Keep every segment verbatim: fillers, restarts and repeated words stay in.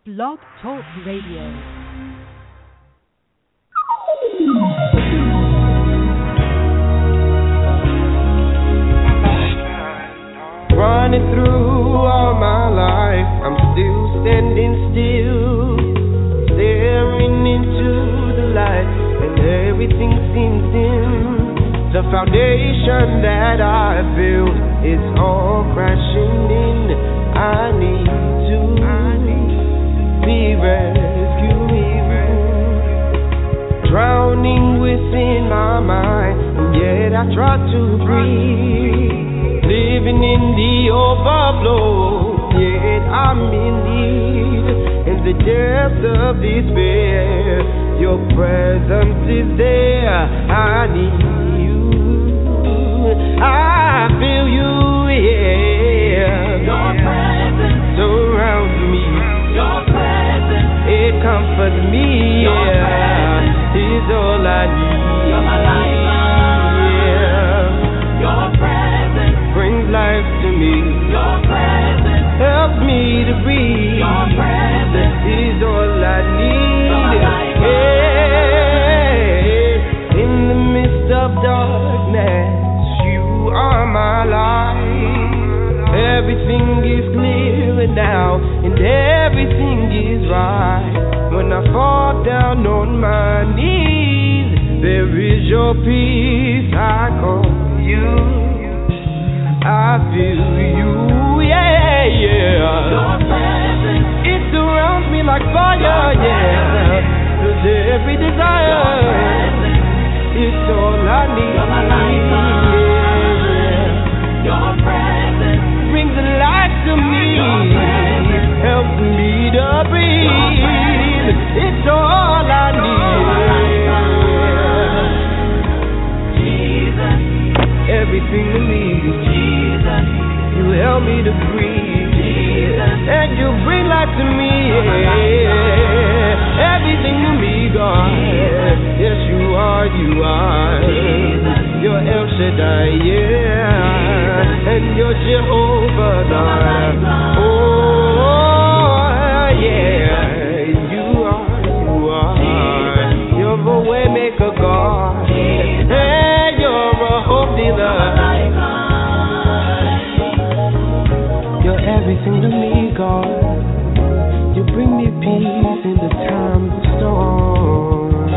Blog Talk Radio. Running through all my life, I'm still standing still, staring into the light, and everything seems dim. The foundation that I built is all crashing in. I need to be rescued, drowning within my mind, and yet I try to breathe. Living in the overflow, yet I'm in need. In the depths of despair, your presence is there. I need you. I feel you, yeah. Your presence surrounds me. Your presence it comforts me, your yeah. It's all I need. You're my lifeline. Yeah. Your presence brings life to me. Your presence helps me to breathe. Your presence is all I need. Hey, in the midst of darkness, you are my light. Everything is clear now, and everything is right. When I fall down on my knees, there is your peace. I call you. I feel you, yeah, yeah. Your presence, it surrounds me like fire, yeah. Cause every desire, it's all I need. You're my lifeline. Yeah. Your presence brings life to me, helps me to breathe. It's all I need. Jesus, everything to me. You help me to breathe, Jesus. and you bring life to me, yeah. Everything to me, God. Yes, you are, you are. Jesus. You're El Shaddai, yeah, and you're Jehovah, God. Oh, yeah, you are, you are. You're the way maker, God, and you're a hope dealer. Everything to me, God. You bring me peace in the time of storm.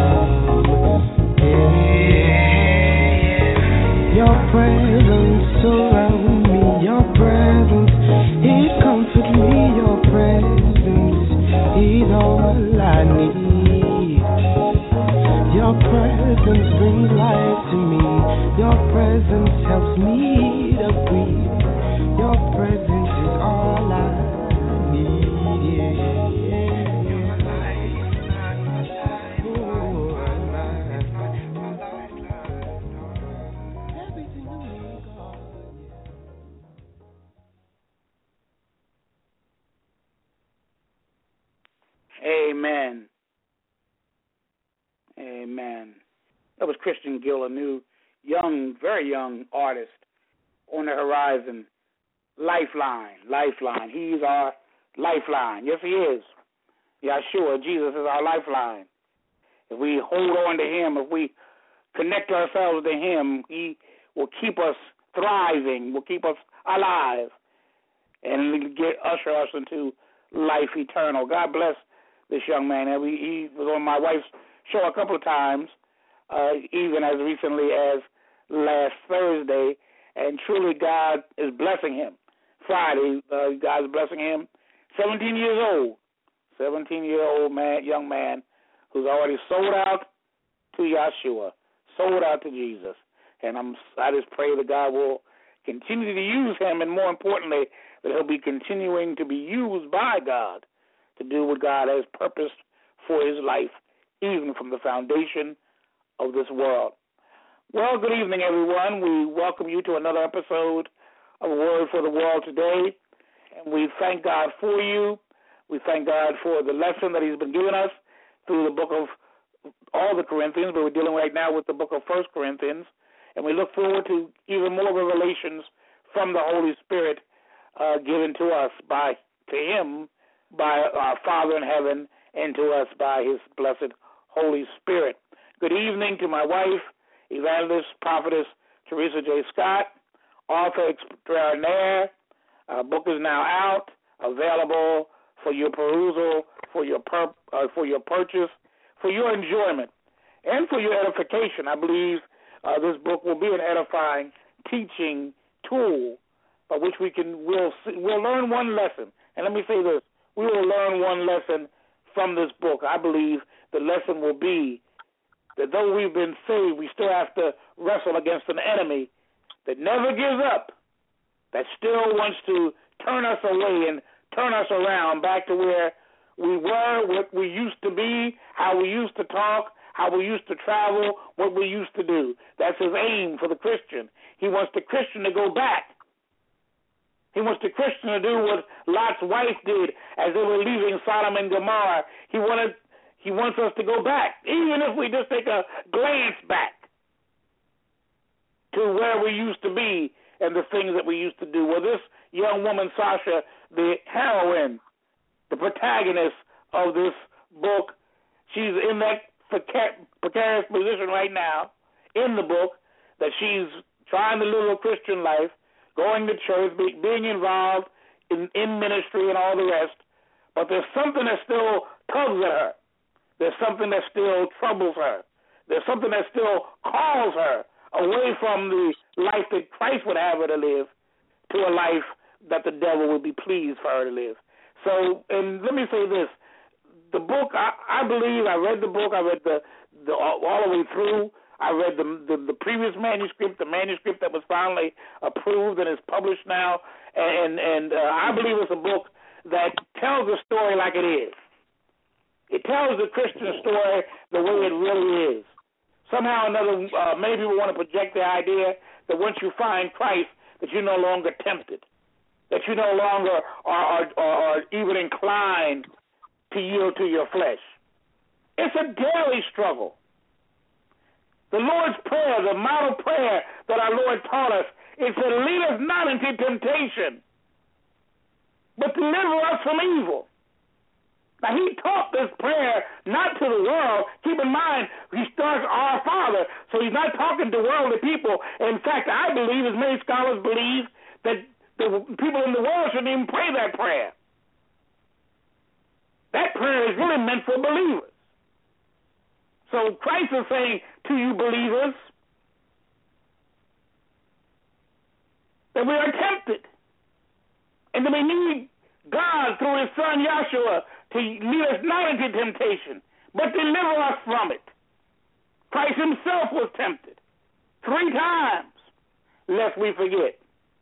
Yeah. Your presence surrounds me. Your presence, it comforts me. Your presence is all I need. Your presence brings life to me. Your presence helps me to breathe. Your presence is all I need. Yeah, yeah. You're my lifeline, my lifeline. Oh, my lifeline, my lifeline. Everything to me, God. Amen. Amen. That was Christian Gill, a new, young, very young artist on the horizon. Lifeline, lifeline. He's our lifeline. Yes, he is. Yeshua, Jesus is our lifeline. If we hold on to him, if we connect ourselves to him, he will keep us thriving, will keep us alive, and get usher us into life eternal. God bless this young man. He was on my wife's show a couple of times, uh, even as recently as last Thursday, and truly God is blessing him. Friday, uh, God is blessing him. seventeen years old, seventeen-year-old man, young man who's already sold out to Yeshua, sold out to Jesus. And I'm, I just pray that God will continue to use him, and more importantly, that he'll be continuing to be used by God to do what God has purposed for his life, even from the foundation of this world. Well, good evening, everyone. We welcome you to another episode of A Word for the World today, and we thank God for you. We thank God for the lesson that he's been giving us through the book of all the Corinthians, but we're dealing right now with the book of First Corinthians, and we look forward to even more revelations from the Holy Spirit uh, given to us by to him by our Father in heaven and to us by his blessed Holy Spirit. Good evening to my wife, evangelist, prophetess Teresa J. Scott, author extraordinaire. Our book is now out, available for your perusal, for your per, uh, for your purchase, for your enjoyment, and for your edification. I believe uh, this book will be an edifying teaching tool by which we can we'll we'll learn one lesson. And let me say this: we will learn one lesson from this book. I believe the lesson will be that though we've been saved, we still have to wrestle against an enemy that never gives up, that still wants to turn us away and turn us around back to where we were, what we used to be, how we used to talk, how we used to travel, what we used to do. That's his aim for the Christian. He wants the Christian to go back. He wants the Christian to do what Lot's wife did as they were leaving Sodom and Gomorrah. He wanted, he wants us to go back, even if we just take a glance back to where we used to be and the things that we used to do. Well, this young woman, Sasha, the heroine, the protagonist of this book, she's in that precarious position right now in the book that she's trying to live a Christian life, going to church, be, being involved in, in ministry and all the rest, but there's something that still tugs at her. There's something that still troubles her. There's something that still calls her away from the life that Christ would have her to live to a life that the devil would be pleased for her to live. So, and let me say this. The book, I, I believe, I read the book, I read the, the all, all the way through. I read the, the the previous manuscript, the manuscript that was finally approved and is published now, and and uh, I believe it's a book that tells the story like it is. It tells the Christian story the way it really is. Somehow or another, uh, many people want to project the idea that once you find Christ, that you're no longer tempted, that you no longer are, are, are, are even inclined to yield to your flesh. It's a daily struggle. The Lord's Prayer, the model prayer that our Lord taught us, is to lead us not into temptation, but deliver us from evil. Now, he taught this prayer not to the world. Keep in mind, he starts our Father, so he's not talking to worldly people. In fact, I believe, as many scholars believe, that the people in the world shouldn't even pray that prayer. That prayer is really meant for believers. So Christ is saying to you believers that we are tempted and that we need God through his son Yahshua to lead us not into temptation, but deliver us from it. Christ himself was tempted three times, lest we forget.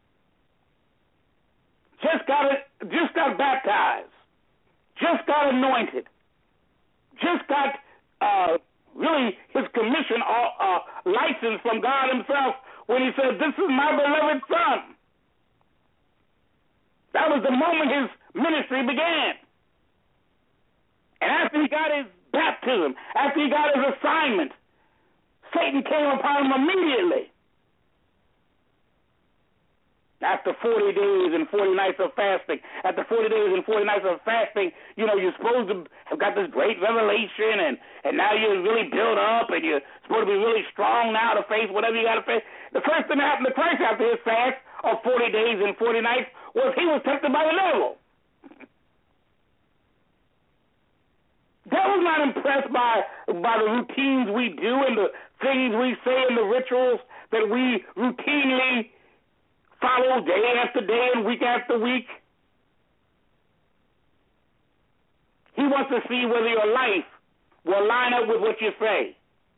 Just got it, just got baptized, just got anointed, just got uh, really his commission uh, uh, license from God himself when he said, "This is my beloved son." That was the moment his ministry began. And after he got his baptism, after he got his assignment, Satan came upon him immediately. After forty days and forty nights of fasting, after forty days and forty nights of fasting, you know, you're supposed to have got this great revelation, and, and now you're really built up, and you're supposed to be really strong now to face whatever you got to face. The first thing that happened to Christ after his fast of forty days and forty nights was he was tempted by the devil. Devil's not impressed by, by the routines we do and the things we say and the rituals that we routinely follow day after day and week after week. He wants to see whether your life will line up with what you say.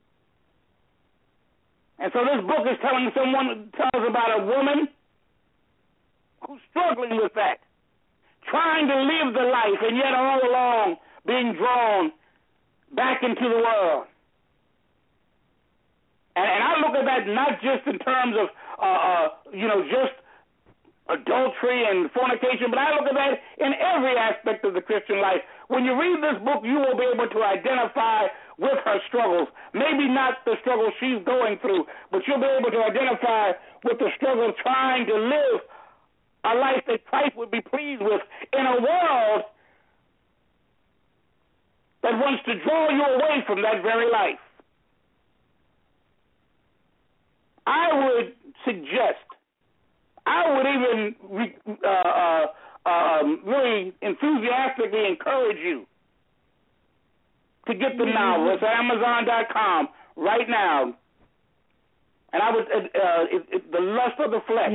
And so this book is telling someone, tells about a woman who's struggling with that, trying to live the life and yet all along being drawn back into the world. And, and I look at that not just in terms of, uh, uh, you know, just adultery and fornication, but I look at that in every aspect of the Christian life. When you read this book, you will be able to identify with her struggles. Maybe not the struggles she's going through, but you'll be able to identify with the struggle of trying to live a life that Christ would be pleased with in a world that wants to draw you away from that very life. I would suggest, I would even uh, uh, um, really enthusiastically encourage you to get the novel. It's at Amazon dot com right now. And I would, uh, it, it, The Lust of the Flesh.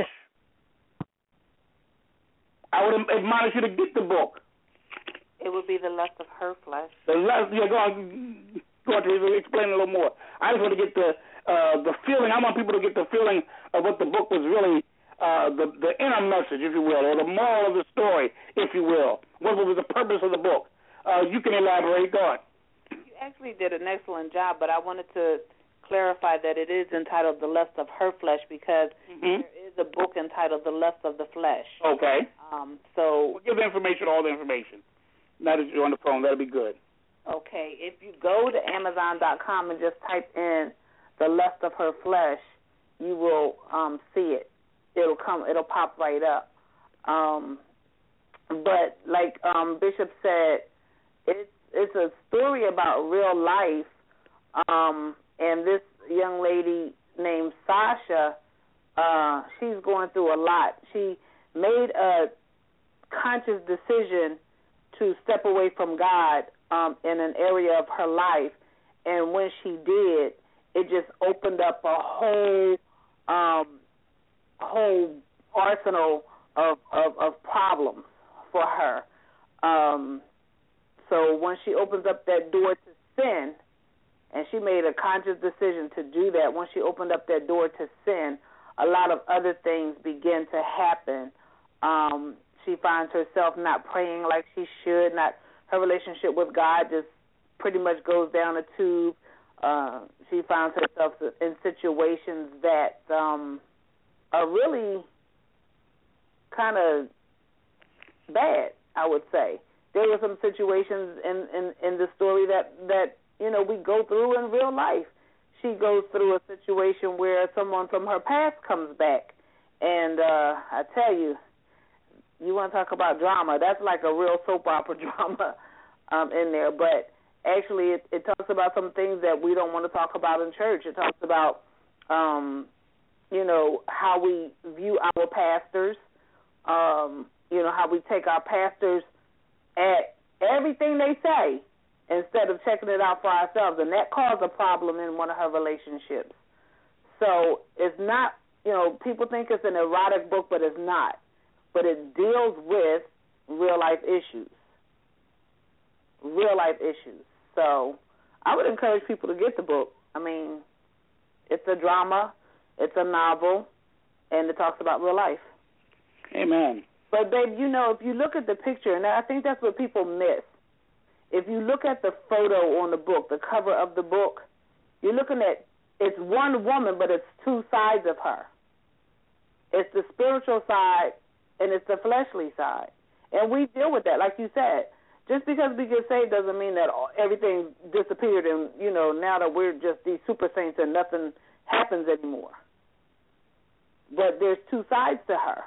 I would admonish you to get the book. It would be The Lust of Her Flesh. The lust, yeah, go on, go on to explain a little more. I just want to get the uh, the feeling. I want people to get the feeling of what the book was really, uh, the the inner message, if you will, or the moral of the story, if you will. What was the purpose of the book? Uh, you can elaborate. Go on. You actually did an excellent job, but I wanted to clarify that it is entitled The Lust of Her Flesh because mm-hmm. there is a book entitled The Lust of the Flesh. Okay. Um, so we'll give the information, all the information. Now that you're on the phone, that'll be good. Okay. If you go to Amazon dot com and just type in The Lust of Her Flesh, you will um, see it. It'll come. It'll pop right up. Um, but like um, Bishop said, it's it's a story about real life. Um, And this young lady named Sasha, uh, she's going through a lot. She made a conscious decision to step away from God um, in an area of her life. And when she did, it just opened up a whole um, whole arsenal of, of, of problems for her. Um, so when she opens up that door to sin, and she made a conscious decision to do that. Once she opened up that door to sin, a lot of other things begin to happen. Um, she finds herself not praying like she should. Not her relationship with God just pretty much goes down a tube. Uh, she finds herself in situations that um, are really kind of bad, I would say. There were some situations in, in, in the story that, that you know, we go through in real life. She goes through a situation where someone from her past comes back. And uh, I tell you, you want to talk about drama, that's like a real soap opera drama um, in there. But actually it, it talks about some things that we don't want to talk about in church. It talks about, um, you know, how we view our pastors, um, you know, how we take our pastors at everything they say, instead of checking it out for ourselves. And that caused a problem in one of her relationships. So it's not, you know, people think it's an erotic book, but it's not. But it deals with real-life issues. Real-life issues. So I would encourage people to get the book. I mean, it's a drama, it's a novel, and it talks about real life. Amen. But, babe, you know, if you look at the picture, and I think that's what people miss, if you look at the photo on the book, the cover of the book, you're looking at, it's one woman, but it's two sides of her. It's the spiritual side and it's the fleshly side. And we deal with that, like you said. Just because we get saved doesn't mean that everything disappeared and, you know, now that we're just these super saints and nothing happens anymore. But there's two sides to her,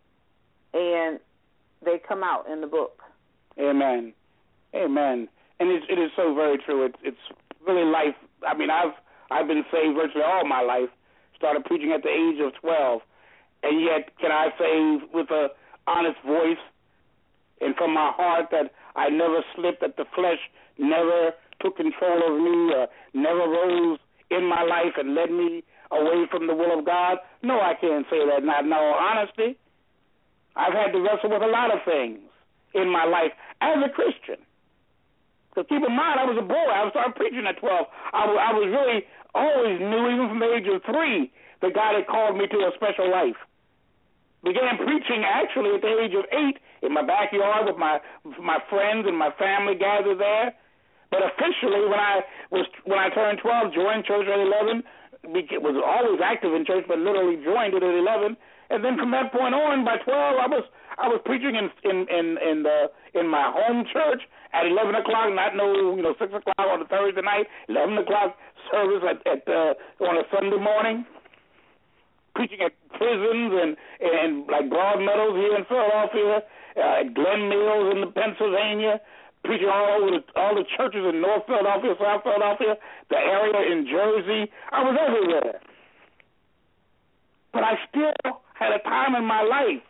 and they come out in the book. Amen. Amen. And it's, it is so very true. It's it's really life. I mean, I've I've been saved virtually all my life. Started preaching at the age of twelve, and yet, can I say with a honest voice and from my heart that I never slipped, that the flesh never took control of me, or never rose in my life and led me away from the will of God? No, I can't say that. Not in all honesty. I've had to wrestle with a lot of things in my life as a Christian. Because keep in mind, I was a boy. I started preaching at twelve. I, w- I was really always knew, even from the age of three, that God had called me to a special life. Began preaching actually at the age of eight in my backyard with my my friends and my family gathered there. But officially, when I was when I turned twelve, joined church at eleven. Was always active in church, but literally joined it at eleven. And then from that point on, by twelve, I was I was preaching in in in in, the, in my home church at eleven o'clock, not no you know six o'clock on a Thursday night, eleven o'clock service at, at uh, on a Sunday morning. Preaching at prisons and and like Broad Meadows here in Philadelphia, uh, at Glen Mills in Pennsylvania, preaching all over the, all the churches in North Philadelphia, South Philadelphia, the area in Jersey. I was everywhere. But I still had a time in my life,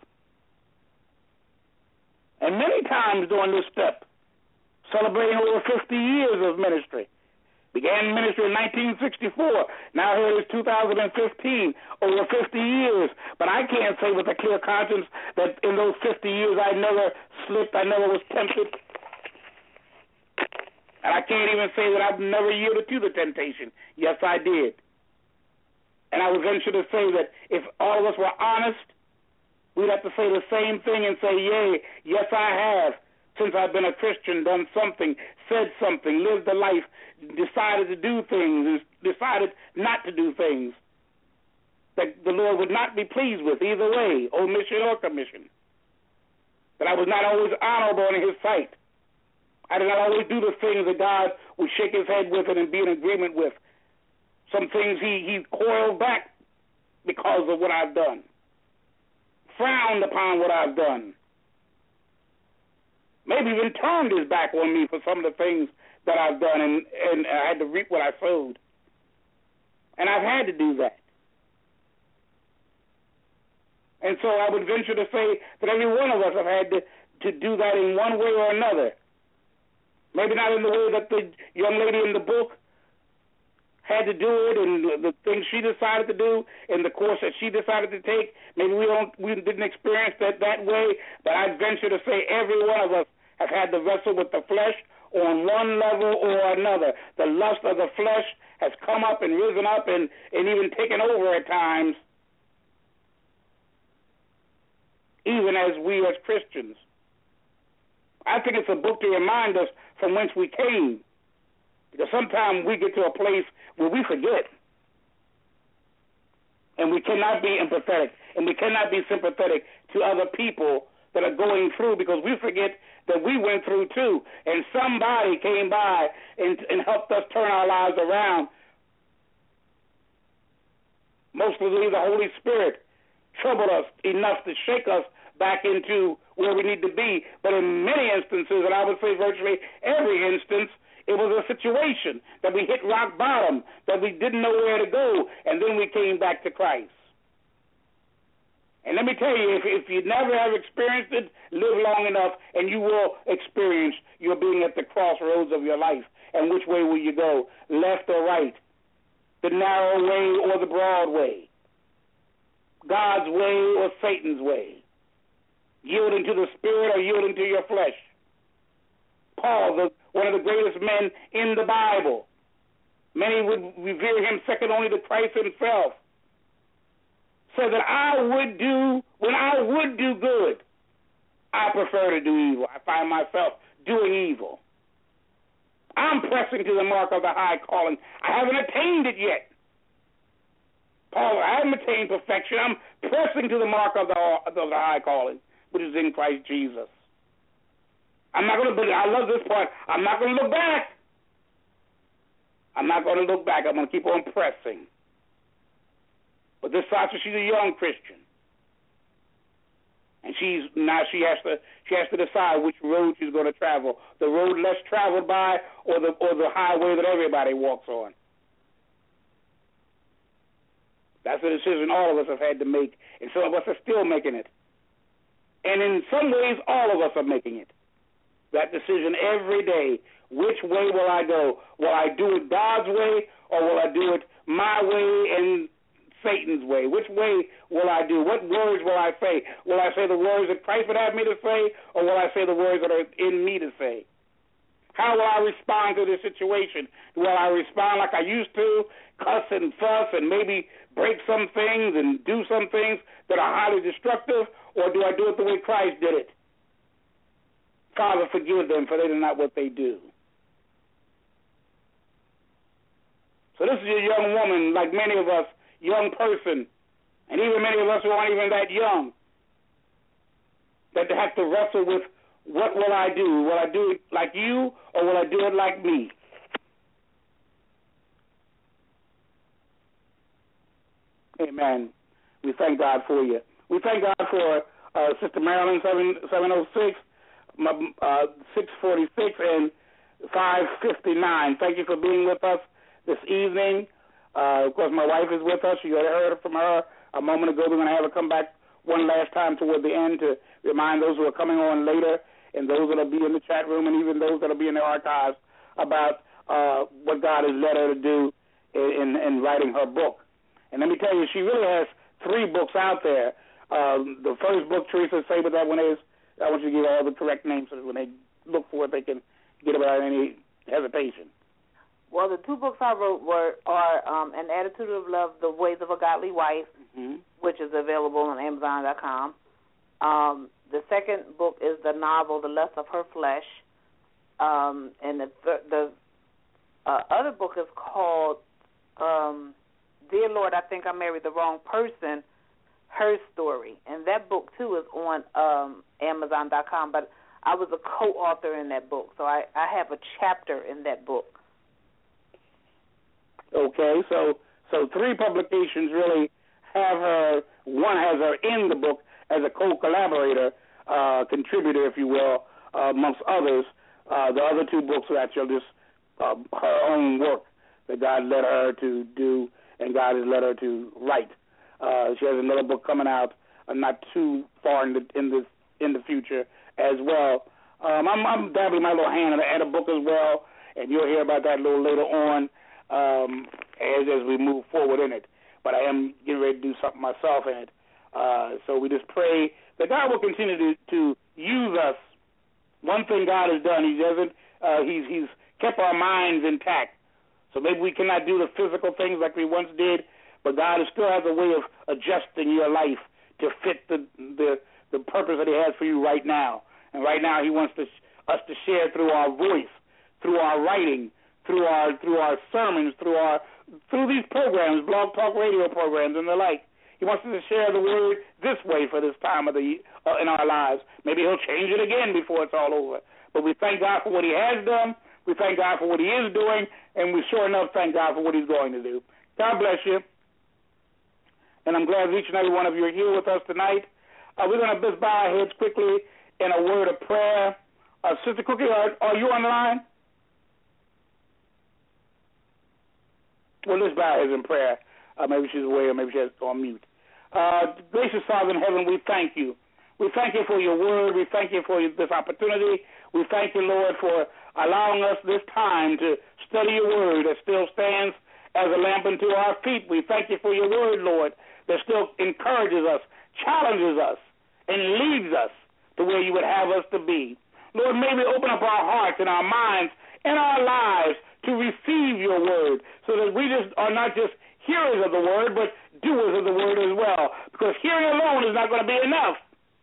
and many times during this step, celebrating over fifty years of ministry. Began ministry in nineteen sixty-four. Now here it is two thousand fifteen, over fifty years. But I can't say with a clear conscience that in those fifty years I never slipped, I never was tempted. And I can't even say that I've never yielded to the temptation. Yes, I did. And I would venture to say that if all of us were honest, we'd have to say the same thing and say, yea, yes, I have, since I've been a Christian, done something, said something, lived a life, decided to do things, decided not to do things that the Lord would not be pleased with either way, omission or commission. That I was not always honorable in his sight. I did not always do the things that God would shake his head with and be in agreement with. Some things he, he coiled back because of what I've done. Frowned upon what I've done. Maybe even turned his back on me for some of the things that I've done, and, and I had to reap what I sowed. And I've had to do that. And so I would venture to say that every one of us have had to, to do that in one way or another. Maybe not in the way that the young lady in the book had to do it, and the things she decided to do, and the course that she decided to take. Maybe we don't, we didn't experience that that way, but I'd venture to say every one of us have had to wrestle with the flesh on one level or another. The lust of the flesh has come up and risen up and, and even taken over at times, even as we as Christians. I think it's a book to remind us from whence we came. Because sometimes we get to a place where we forget. And we cannot be empathetic. And we cannot be sympathetic to other people that are going through, because we forget that we went through too. And somebody came by and, and helped us turn our lives around. Mostly the Holy Spirit troubled us enough to shake us back into where we need to be. But in many instances, and I would say virtually every instance, it was a situation that we hit rock bottom, that we didn't know where to go, and then we came back to Christ. And let me tell you, if, if you never have experienced it, live long enough, and you will experience your being at the crossroads of your life. And which way will you go, left or right? The narrow way or the broad way? God's way or Satan's way? Yielding to the Spirit or yielding to your flesh? Paul, the, one of the greatest men in the Bible. Many would revere him second only to Christ himself. Said that I would do, when I would do good, I prefer to do evil. I find myself doing evil. I'm pressing to the mark of the high calling. I haven't attained it yet. Paul, I haven't attained perfection. I'm pressing to the mark of the, of the high calling, which is in Christ Jesus. I'm not going to, I love this part, I'm not going to look back. I'm not going to look back. I'm going to keep on pressing. But this Sasha, she's a young Christian. And she's, now she has to, she has to decide which road she's going to travel. The road less traveled by, or the, or the highway that everybody walks on. That's a decision all of us have had to make, and some of us are still making it. And in some ways, all of us are making it. That decision every day. Which way will I go? Will I do it God's way, or will I do it my way and Satan's way? Which way will I do? What words will I say? Will I say the words that Christ would have me to say, or will I say the words that are in me to say? How will I respond to this situation? Will I respond like I used to, cuss and fuss and maybe break some things and do some things that are highly destructive, or do I do it the way Christ did it? Father, forgive them, for they know not what they do. So this is a young woman, like many of us, young person, and even many of us who aren't even that young, that have to wrestle with, what will I do? Will I do it like you, or will I do it like me? Amen. We thank God for you. We thank God for uh, Sister Marilyn, seven oh six, uh, six forty-six and five fifty-nine. Thank you for being with us this evening. Uh, of course, my wife is with us. You heard from her a moment ago. We're going to have her come back one last time toward the end to remind those who are coming on later and those that will be in the chat room and even those that will be in the archives about uh, what God has led her to do in, in, in writing her book. And let me tell you, she really has three books out there. Um, the first book, Teresa, say what that one is. I want you to give all the correct names so that when they look for it, they can get it without any hesitation. Well, the two books I wrote were are um, An Attitude of Love, The Ways of a Godly Wife, mm-hmm. which is available on Amazon dot com. Um, the second book is the novel, The Lust of Her Flesh. Um, and the, th- the uh, other book is called um, Dear Lord, I Think I Married the Wrong Person, Her Story. And that book, too, is on um, Amazon dot com. But I was a co-author in that book, so I, I have a chapter in that book. Okay, so so three publications really have her, one has her in the book as a co-collaborator, uh, contributor, if you will, uh, amongst others. Uh, the other two books are actually just uh, her own work that God led her to do and God has led her to write. Uh, she has another book coming out uh, not too far in the in the, in the future as well. Um, I'm, I'm dabbling my little hand at a book as well, and you'll hear about that a little later on. Um, as, as we move forward in it. But I am getting ready to do something myself in it. Uh, so we just pray that God will continue to, to use us. One thing God has done, He doesn't, uh, he's, he's kept our minds intact. So maybe we cannot do the physical things like we once did, but God still has a way of adjusting your life to fit the, the, the purpose that He has for you right now. And right now He wants to, us to share through our voice, through our writing, through our through our sermons, through our through these programs, blog talk radio programs and the like. He wants us to share the word this way for this time of the uh, in our lives. Maybe He'll change it again before it's all over. But we thank God for what He has done. We thank God for what He is doing, and we sure enough thank God for what He's going to do. God bless you. And I'm glad each and every one of you are here with us tonight. Uh, we're going to just bow our heads quickly in a word of prayer. Uh, Sister Cookie, are, are you on the line? Well, let's bow our heads in prayer. Uh, maybe she's away or maybe she's on mute. Uh, gracious Father in heaven, we thank you. We thank you for your word. We thank you for this opportunity. We thank you, Lord, for allowing us this time to study your word that still stands as a lamp unto our feet. We thank you for your word, Lord, that still encourages us, challenges us, and leads us to where you would have us to be. Lord, may we open up our hearts and our minds and our lives to receive your word so that we just are not just hearers of the word, but doers of the word as well. Because hearing alone is not going to be enough.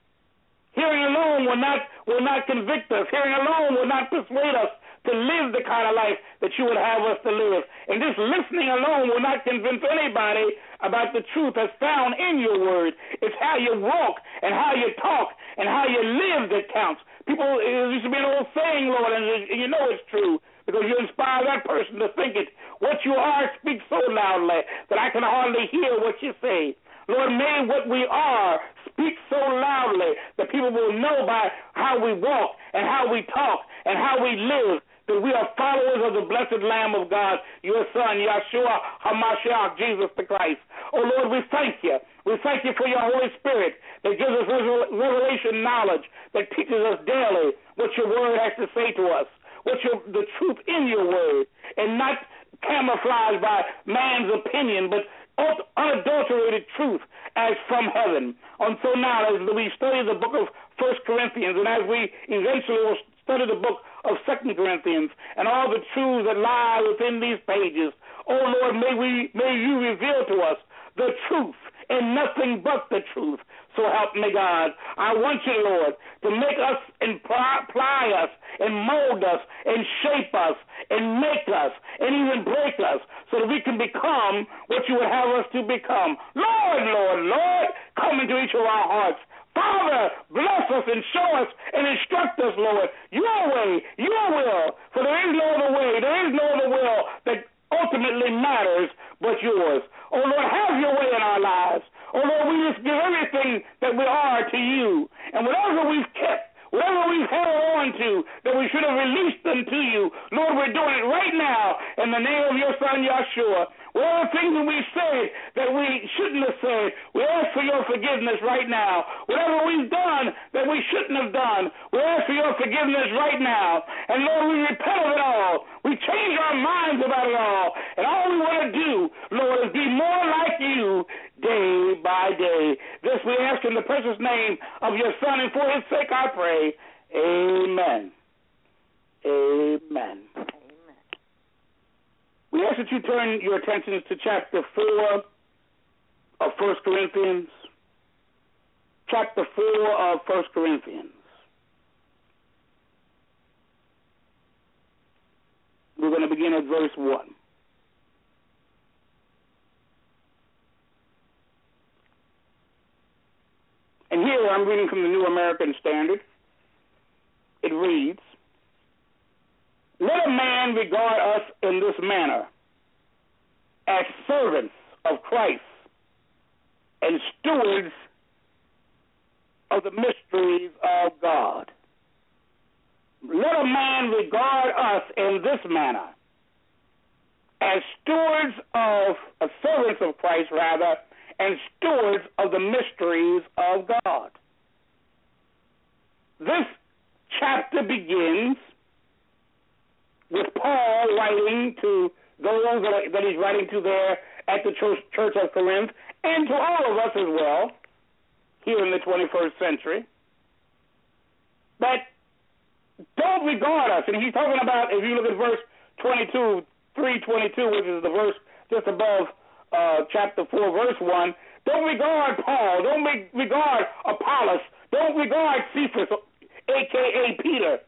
Hearing alone will not will not convict us. Hearing alone will not persuade us to live the kind of life that you would have us to live. And just listening alone will not convince anybody about the truth that's found in your word. It's how you walk and how you talk and how you live that counts. People, it used to be an old saying, Lord, and you know it's true, because you inspire that person to think it. What you are speaks so loudly that I can hardly hear what you say. Lord, may what we are speak so loudly that people will know by how we walk and how we talk and how we live that we are followers of the blessed Lamb of God, your Son, Yeshua HaMashiach, Jesus the Christ. Oh, Lord, we thank you. We thank you for your Holy Spirit that gives us revelation knowledge, that teaches us daily what your word has to say to us, what's your, the truth in your word, and not camouflaged by man's opinion, but unadulterated truth as from heaven. And so now, as we study the book of First Corinthians, and as we eventually will study the book of Second Corinthians, and all the truths that lie within these pages, oh Lord, may we may you reveal to us the truth and nothing but the truth. So help me, God. I want you, Lord, to make us and ply us and mold us and shape us and make us and even break us so that we can become what you would have us to become. Lord, Lord, Lord, come into each of our hearts. Father, bless us and show us and instruct us, Lord, your way, your will. For there is no other way, there is no other will that ultimately matters but yours. Oh, Lord, have your way in our lives. Oh, Lord, we just give everything that we are to you. And whatever we've kept, whatever we've held unto you. Lord, we're doing it right now in the name of your Son, Yeshua. Whatever things that we said that we shouldn't have said, we ask for your forgiveness right now. Whatever we've done that we shouldn't have done, we ask for your forgiveness right now. And Lord, we repent of it all. We change our minds about it all. And all we want to do, Lord, is be more like you day by day. This we ask in the precious name of your Son, and for his sake I pray. Amen. Amen. We ask that you turn your attentions to chapter four of First Corinthians. Chapter four of First Corinthians. We're going to begin at verse one. And here I'm reading from the New American Standard. It reads, let a man regard us in this manner, as servants of Christ and stewards of the mysteries of God. Let a man regard us in this manner, as stewards of, uh, servants of Christ, rather, and stewards of the mysteries of God. This chapter begins with Paul writing to those that he's writing to there at the church, church of Corinth, and to all of us as well, here in the twenty-first century. But don't regard us, and he's talking about, if you look at verse twenty-two, three twenty-two, which is the verse just above uh, chapter four, verse one, don't regard Paul, don't regard Apollos, don't regard Cephas, a k a. Peter,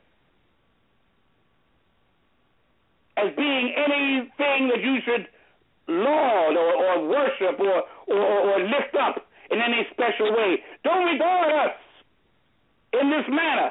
as being anything that you should laud or, or worship or, or, or lift up in any special way. Don't regard us in this manner.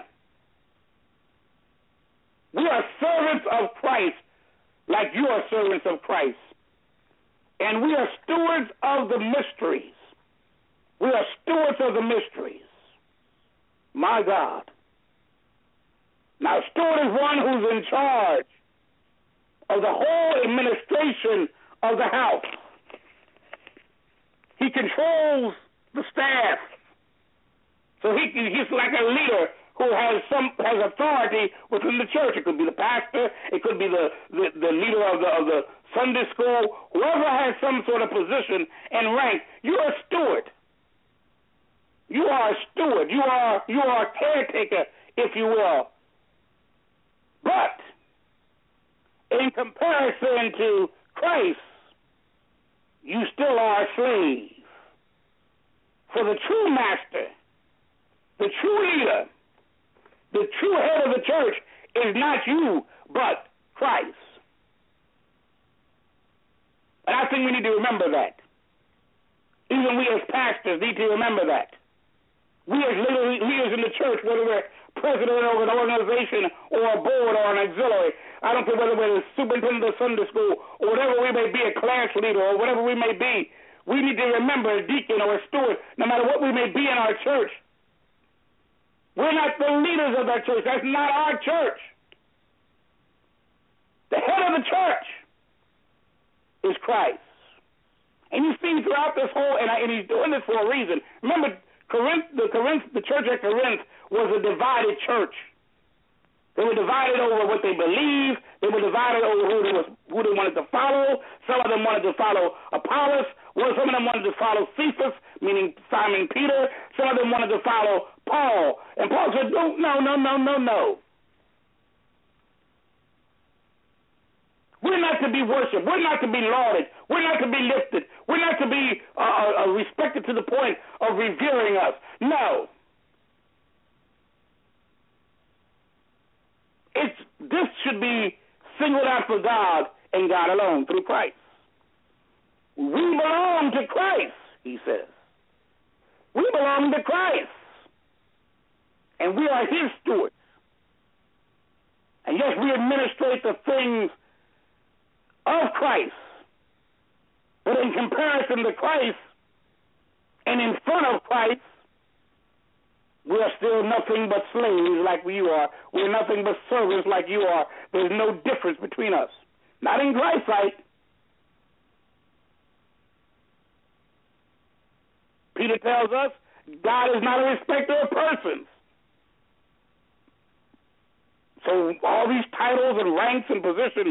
We are servants of Christ like you are servants of Christ. And we are stewards of the mysteries. We are stewards of the mysteries. My God. Now, steward is one who's in charge of the whole administration of the house. He controls the staff. So he, he's like a leader who has some has authority within the church. It could be the pastor. It could be the, the, the leader of the, of the Sunday school. Whoever has some sort of position and rank, you're a steward. You are a steward. You are, you are a caretaker, if you will. But in comparison to Christ, you still are a slave. For the true master, the true leader, the true head of the church is not you, but Christ. And I think we need to remember that. Even we as pastors need to remember that. We as leaders in the church, whether we're president of an organization or a board or an auxiliary, I don't care whether we're the superintendent of Sunday school or whatever we may be, a class leader or whatever we may be, we need to remember a deacon or a steward, no matter what we may be in our church. We're not the leaders of that church. That's not our church. The head of the church is Christ. And you see throughout this whole, and, I, and he's doing this for a reason. Remember, Corinth, the Corinth, the church at Corinth was a divided church. They were divided over what they believed. They were divided over who they, was, who they wanted to follow. Some of them wanted to follow Apollos. Well, some of them wanted to follow Cephas, meaning Simon Peter. Some of them wanted to follow Paul. And Paul said, no, no, no, no, no, no. We're not to be worshipped. We're not to be lauded. We're not to be lifted. We're not to be uh, uh, respected to the point of revering us. No. It's, this should be singled out for God and God alone through Christ. We belong to Christ, he says. We belong to Christ. And we are his stewards. And yes, we administrate the things of Christ. But in comparison to Christ and in front of Christ, We are still nothing but slaves like you are. We're nothing but servants like you are. There's no difference between us. Not in Christ's sight. Peter tells us God is not a respecter of persons. So all these titles and ranks and positions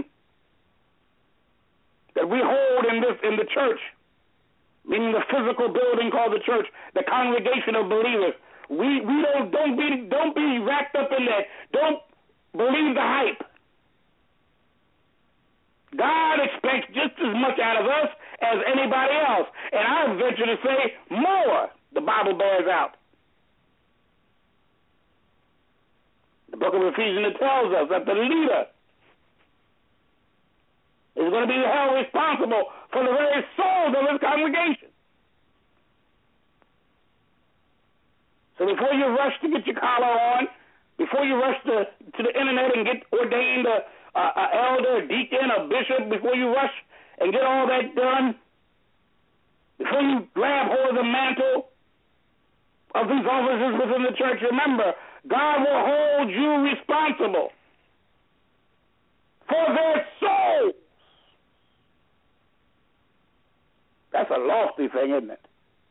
that we hold in this in the church, meaning the physical building called the church, the congregation of believers, we we don't don't be don't be wrapped up in that. Don't believe the hype. God expects just as much out of us as anybody else, and I venture to say more. The Bible bears out. The book of Ephesians tells us that the leader is going to be held responsible for the very souls of his congregation. So before you rush to get your collar on, before you rush to, to the internet and get ordained a, a, a elder, a deacon, a bishop, before you rush and get all that done, before you grab hold of the mantle of these offices within the church, remember, God will hold you responsible for their souls. That's a lofty thing, isn't it?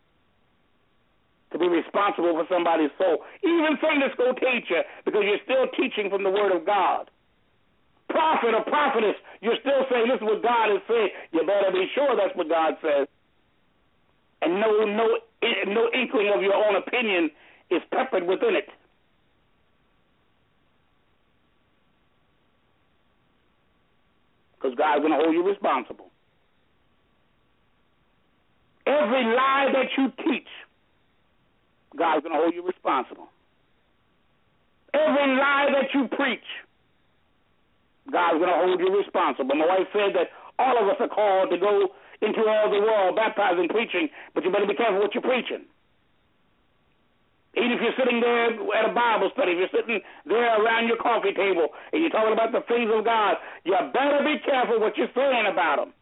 To be responsible for somebody's soul. Even Sunday school teacher, because you're still teaching from the Word of God. Prophet or prophetess, you're still saying this is what God has said. You better be sure that's what God says. And no, no, no inkling of your own opinion is peppered within it. Because God's going to hold you responsible. Every lie that you teach, God's going to hold you responsible. Every lie that you preach, God's going to hold you responsible. My wife said that all of us are called to go into all the world, baptizing, preaching, but you better be careful what you're preaching. Even if you're sitting there at a Bible study, if you're sitting there around your coffee table and you're talking about the things of God, you better be careful what you're saying about them.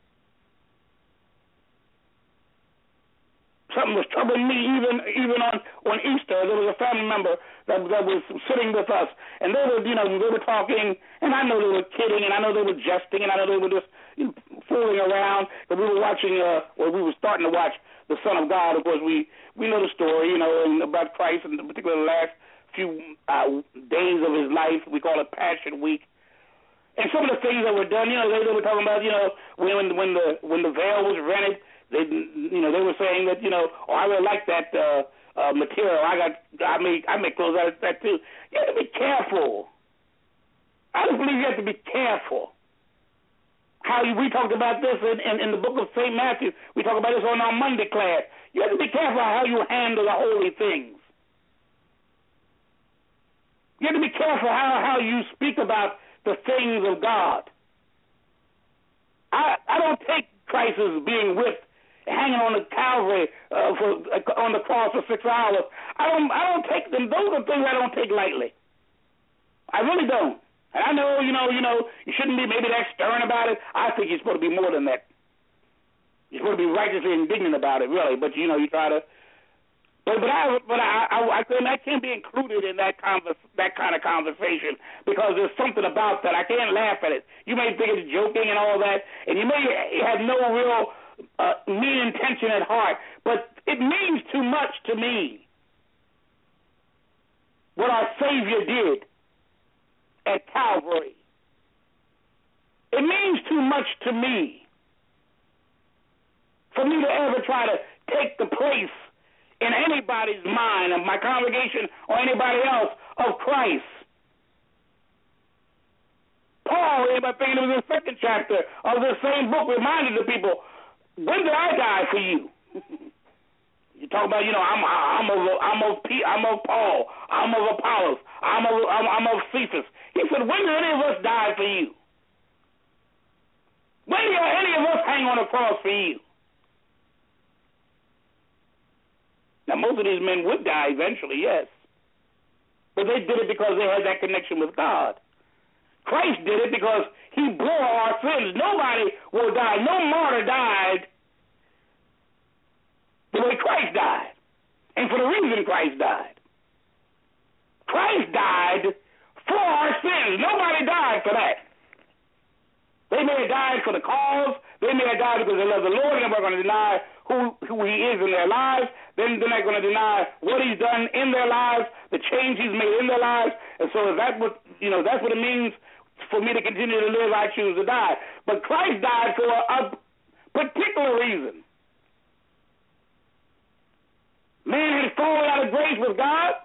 Something was troubling me even even on, on Easter. There was a family member that, that was sitting with us, and they were, you know, they were talking, and I know they were kidding, and I know they were jesting, and I know they were just you know, fooling around. But we were watching, uh, or we were starting to watch The Son of God. Of course, we, we know the story, you know, and about Christ, and particularly the last few uh, days of his life. We call it Passion Week. And some of the things that were done, you know, they, they were talking about, you know, when when the when the veil was rented. They, you know, they were saying that, you know, oh, I really like that uh, uh, material. I got, I make, I make clothes out of that too. You have to be careful. I just believe you have to be careful. How you, we talked about this in, in, in the book of Saint Matthew. We talked about this on our Monday class. You have to be careful how you handle the holy things. You have to be careful how, how you speak about the things of God. I, I don't take Christ as being whipped, hanging on the Calvary uh, for uh, on the cross for six hours. I don't. I don't take them. Those are things I don't take lightly. I really don't. And I know, you know, you know, you shouldn't be maybe that stern about it. I think you're supposed to be more than that. You're supposed to be righteously indignant about it, really. But you know, you try to. But but I but I I, I, I can't be included in that convers that kind of conversation because there's something about that. I can't laugh at it. You may think it's joking and all that, and you may have no real uh, mean intention at heart, but it means too much to me what our Savior did at Calvary. It means too much to me for me to ever try to take the place in anybody's mind, of my congregation or anybody else, of Christ. Paul, I think it was the second chapter of the same book, reminded the people, when did I die for you? You talk about, you know, I'm I'm of I'm of P, I'm of Paul, I'm of Apollos, I'm of I'm, I'm of Cephas. He said, when did any of us die for you? When did any of us hang on a cross for you? Now, most of these men would die eventually, yes. But they did it because they had that connection with God. Christ did it because he bore our sins. Nobody will die. No martyr died the way Christ died. And for the reason Christ died. Christ died for our sins. Nobody died for that. They may have died for the cause. They may have died because they love the Lord, and they're going to deny who, who he is in their lives. Then they're not going to deny what he's done in their lives, the change he's made in their lives. And so if that what, you know, that's what it means for me to continue to live, I choose to die. But Christ died for a particular reason. Man had fallen out of grace with God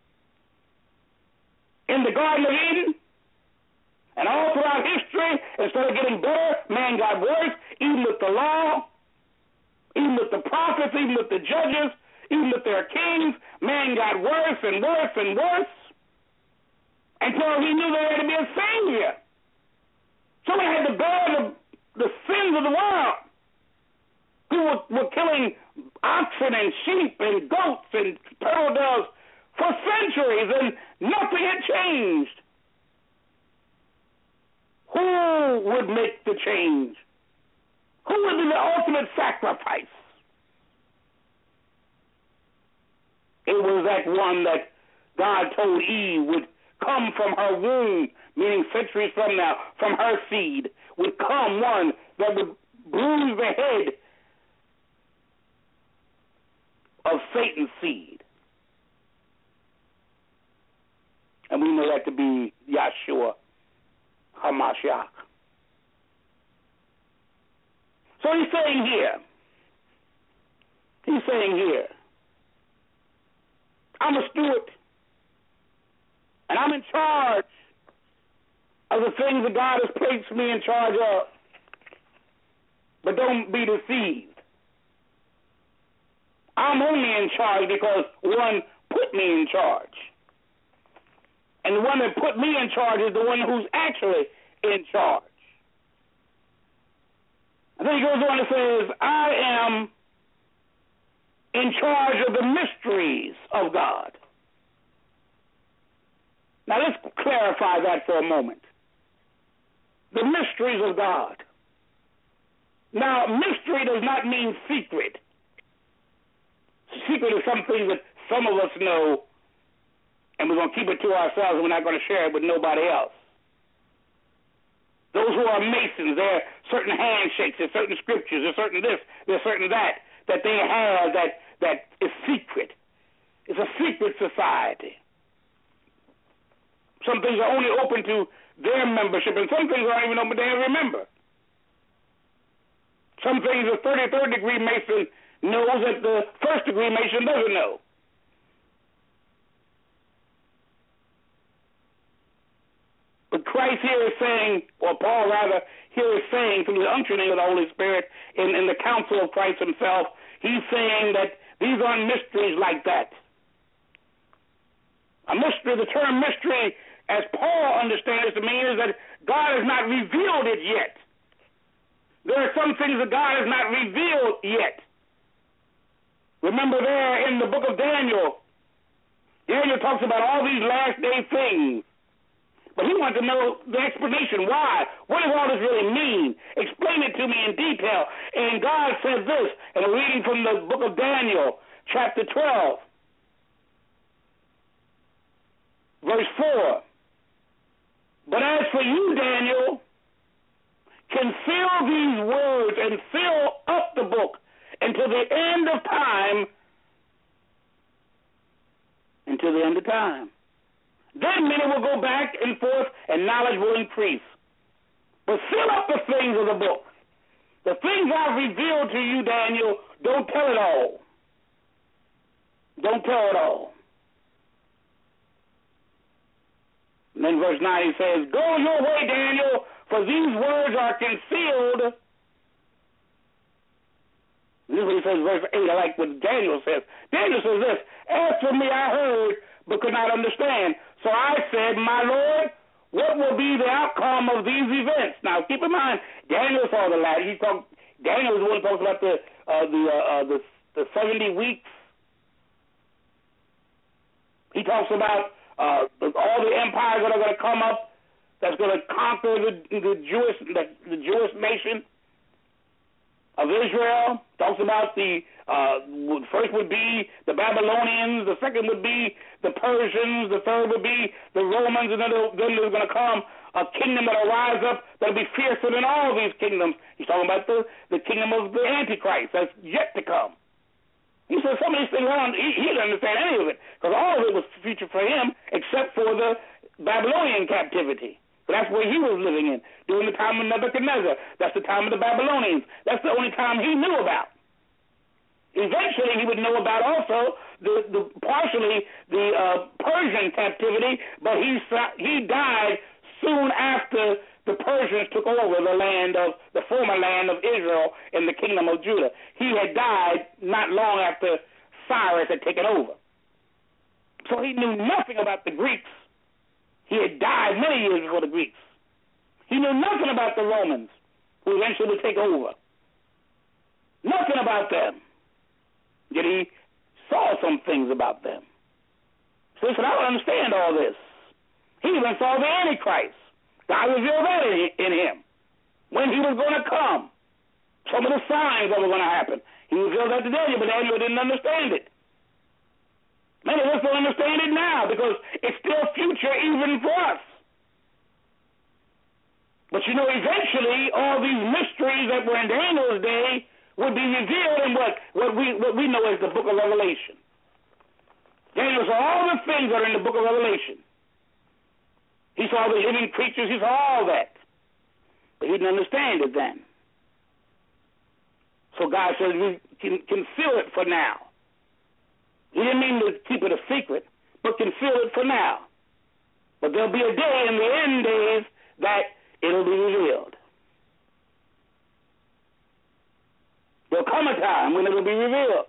in the Garden of Eden. And all throughout history, instead of getting better, man got worse, even with the law, even with the prophets, even with the judges, even with their kings. Man got worse and worse and worse until he knew there had to be a Savior. Someone had to bear the, the sins of the world. People were, were killing oxen and sheep and goats and turtle doves for centuries, and nothing had changed. Who would make the change? Who would be the ultimate sacrifice? It was that one that God told Eve would come from her womb, meaning centuries from now, from her seed, would come one that would bruise the head of Satan's seed. And we know that to be Yahshua HaMashiach. So he's saying here, he's saying here, I'm a steward, and I'm in charge of the things that God has placed me in charge of. But don't be deceived. I'm only in charge because one put me in charge. And the one that put me in charge is the one who's actually in charge. And then he goes on and says, I am in charge of the mysteries of God. Now let's clarify that for a moment. The mysteries of God. Now, mystery does not mean secret. Secret is something that some of us know, and we're going to keep it to ourselves, and we're not going to share it with nobody else. Those who are Masons, there are certain handshakes, there's certain scriptures, there's certain this, there's certain that, that they have that, that is secret. It's a secret society. Some things are only open to their membership, and some things aren't even open to every member. Some things a thirty-third degree Mason knows that the first degree Mason doesn't know. But Christ here is saying, or Paul rather, here is saying through the unctioning of the Holy Spirit in, in the counsel of Christ himself, he's saying that these aren't mysteries like that. A mystery, the term mystery, as Paul understands it to mean, is that God has not revealed it yet. There are some things that God has not revealed yet. Remember there in the book of Daniel, Daniel talks about all these last day things. But he wanted to know the explanation. Why? What does all this really mean? Explain it to me in detail. And God says this, and I'm reading from the book of Daniel, chapter twelve, verse four. But as for you, Daniel, conceal these words and seal up the book until the end of time, until the end of time. Then many will go back and forth, and knowledge will increase. But seal up the things of the book. The things I've revealed to you, Daniel, don't tell it all. Don't tell it all. And then verse nine, he says, go your way, Daniel, for these words are concealed. This is what he says, verse eight. I like what Daniel says. Daniel says this, as for me, I heard, but could not understand. So I said, my Lord, what will be the outcome of these events? Now, keep in mind, Daniel saw the latter. He talked, Daniel is the one who talks about the uh, the, uh, uh, the the seventy weeks. He talks about uh, the, all the empires that are going to come up, that's going to conquer the the Jewish the, the Jewish nation. of Israel. Talks about the uh, first would be the Babylonians, the second would be the Persians, the third would be the Romans, and then, then there's going to come a kingdom that will rise up that will be fiercer than all these kingdoms. He's talking about the, the kingdom of the Antichrist that's yet to come. He said some of these things, he, he didn't understand any of it, because all of it was future for him except for the Babylonian captivity. But that's where he was living in, during the time of Nebuchadnezzar. That's the time of the Babylonians. That's the only time he knew about. Eventually, he would know about also the, the partially the uh, Persian captivity, but he he died soon after the Persians took over the land of the former land of Israel and the kingdom of Judah. He had died not long after Cyrus had taken over. So he knew nothing about the Greeks. He had died many years before the Greeks. He knew nothing about the Romans, who eventually would take over. Nothing about them. Yet he saw some things about them. So he said, I don't understand all this. He even saw the Antichrist. God revealed that in, in him. When he was going to come. Some of the signs that were going to happen. He revealed that to Daniel, but Daniel didn't understand it. Many of us don't understand it now because it's still future even for us. But you know, eventually, all these mysteries that were in Daniel's day would be revealed in what, what we what we know as the book of Revelation. Daniel saw all the things that are in the book of Revelation. He saw the living creatures, he saw all that. But he didn't understand it then. So God says we can conceal it for now. He didn't mean to keep it a secret, but conceal it for now. But there'll be a day in the end days that it'll be revealed. There'll come a time when it'll be revealed.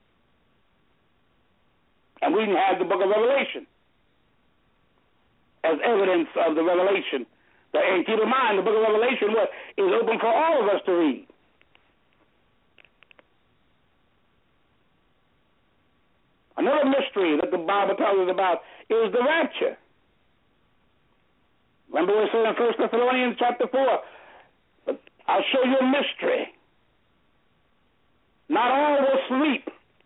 And we can have the book of Revelation as evidence of the revelation. And keep in mind, the book of Revelation what, is open for all of us to read. Another mystery that the Bible tells us about is the rapture. Remember what it said in First Thessalonians chapter four? I'll show you a mystery. Not all will sleep,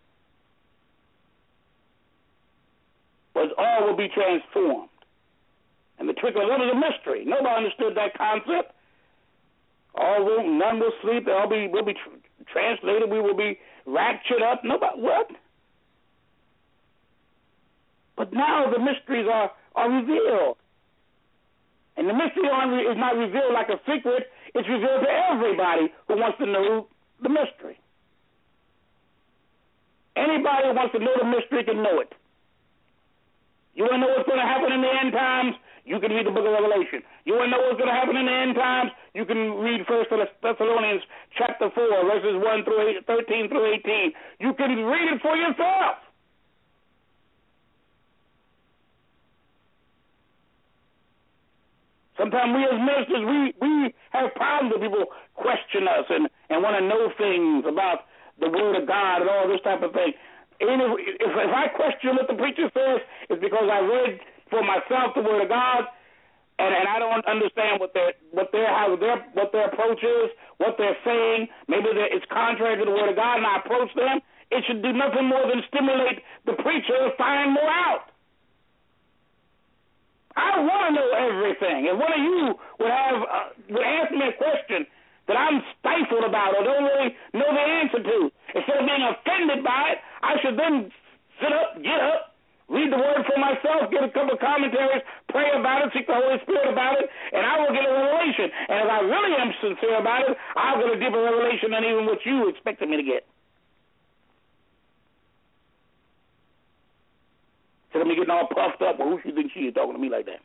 but all will be transformed. And the twinkling of it is a mystery. Nobody understood that concept. All will, none will sleep. They all be will be tr- translated. We will be raptured up. Nobody what? But now the mysteries are, are revealed. And the mystery is not revealed like a secret. It's revealed to everybody who wants to know the mystery. Anybody who wants to know the mystery can know it. You want to know what's going to happen in the end times? You can read the book of Revelation. You want to know what's going to happen in the end times? You can read First Thessalonians chapter four, verses one through eight, thirteen through eighteen. You can read it for yourself. Sometimes we as ministers, we, we have problems with people question us and, and want to know things about the Word of God and all this type of thing. And if, if, if I question what the preacher says, it's because I read for myself the Word of God, and, and I don't understand what their what their how their what their approach is, what they're saying. Maybe it's contrary to the Word of God, and I approach them. It should do nothing more than stimulate the preacher to find more out. I want to know everything. If one of you would have uh, would ask me a question that I'm stifled about or don't really know the answer to, instead of being offended by it, I should then sit up, get up, read the Word for myself, get a couple of commentaries, pray about it, seek the Holy Spirit about it, and I will get a revelation. And if I really am sincere about it, I'll get a deeper revelation than even what you expected me to get. So let me getting all puffed up. Well, who she think she is talking to me like that?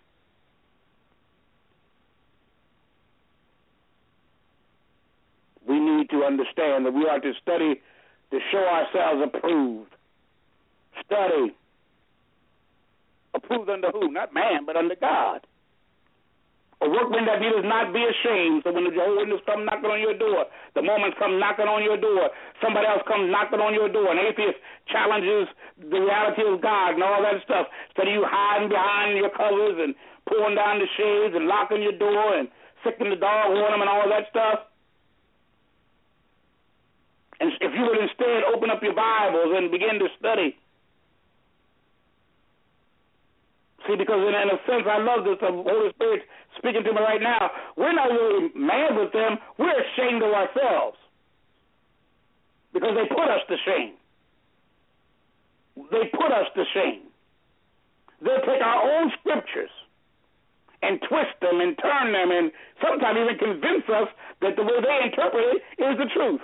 We need to understand that we are to study to show ourselves approved. Study. Approved under who? Not man, but under God. A workman that needeth not be ashamed. So when the Jehovah's Witnesses come knocking on your door, the Mormons come knocking on your door, somebody else comes knocking on your door, an atheist challenges the reality of God and all that stuff. Instead of you hiding behind your covers and pulling down the shades and locking your door and sicking the dog on them and all that stuff, And if you would instead open up your Bibles and begin to study. See, because in, in a sense, I love this, the Holy Spirit speaking to me right now. We're not really mad with them. We're ashamed of ourselves because they put us to shame. They put us to shame. They'll take our own scriptures and twist them and turn them and sometimes even convince us that the way they interpret it is the truth.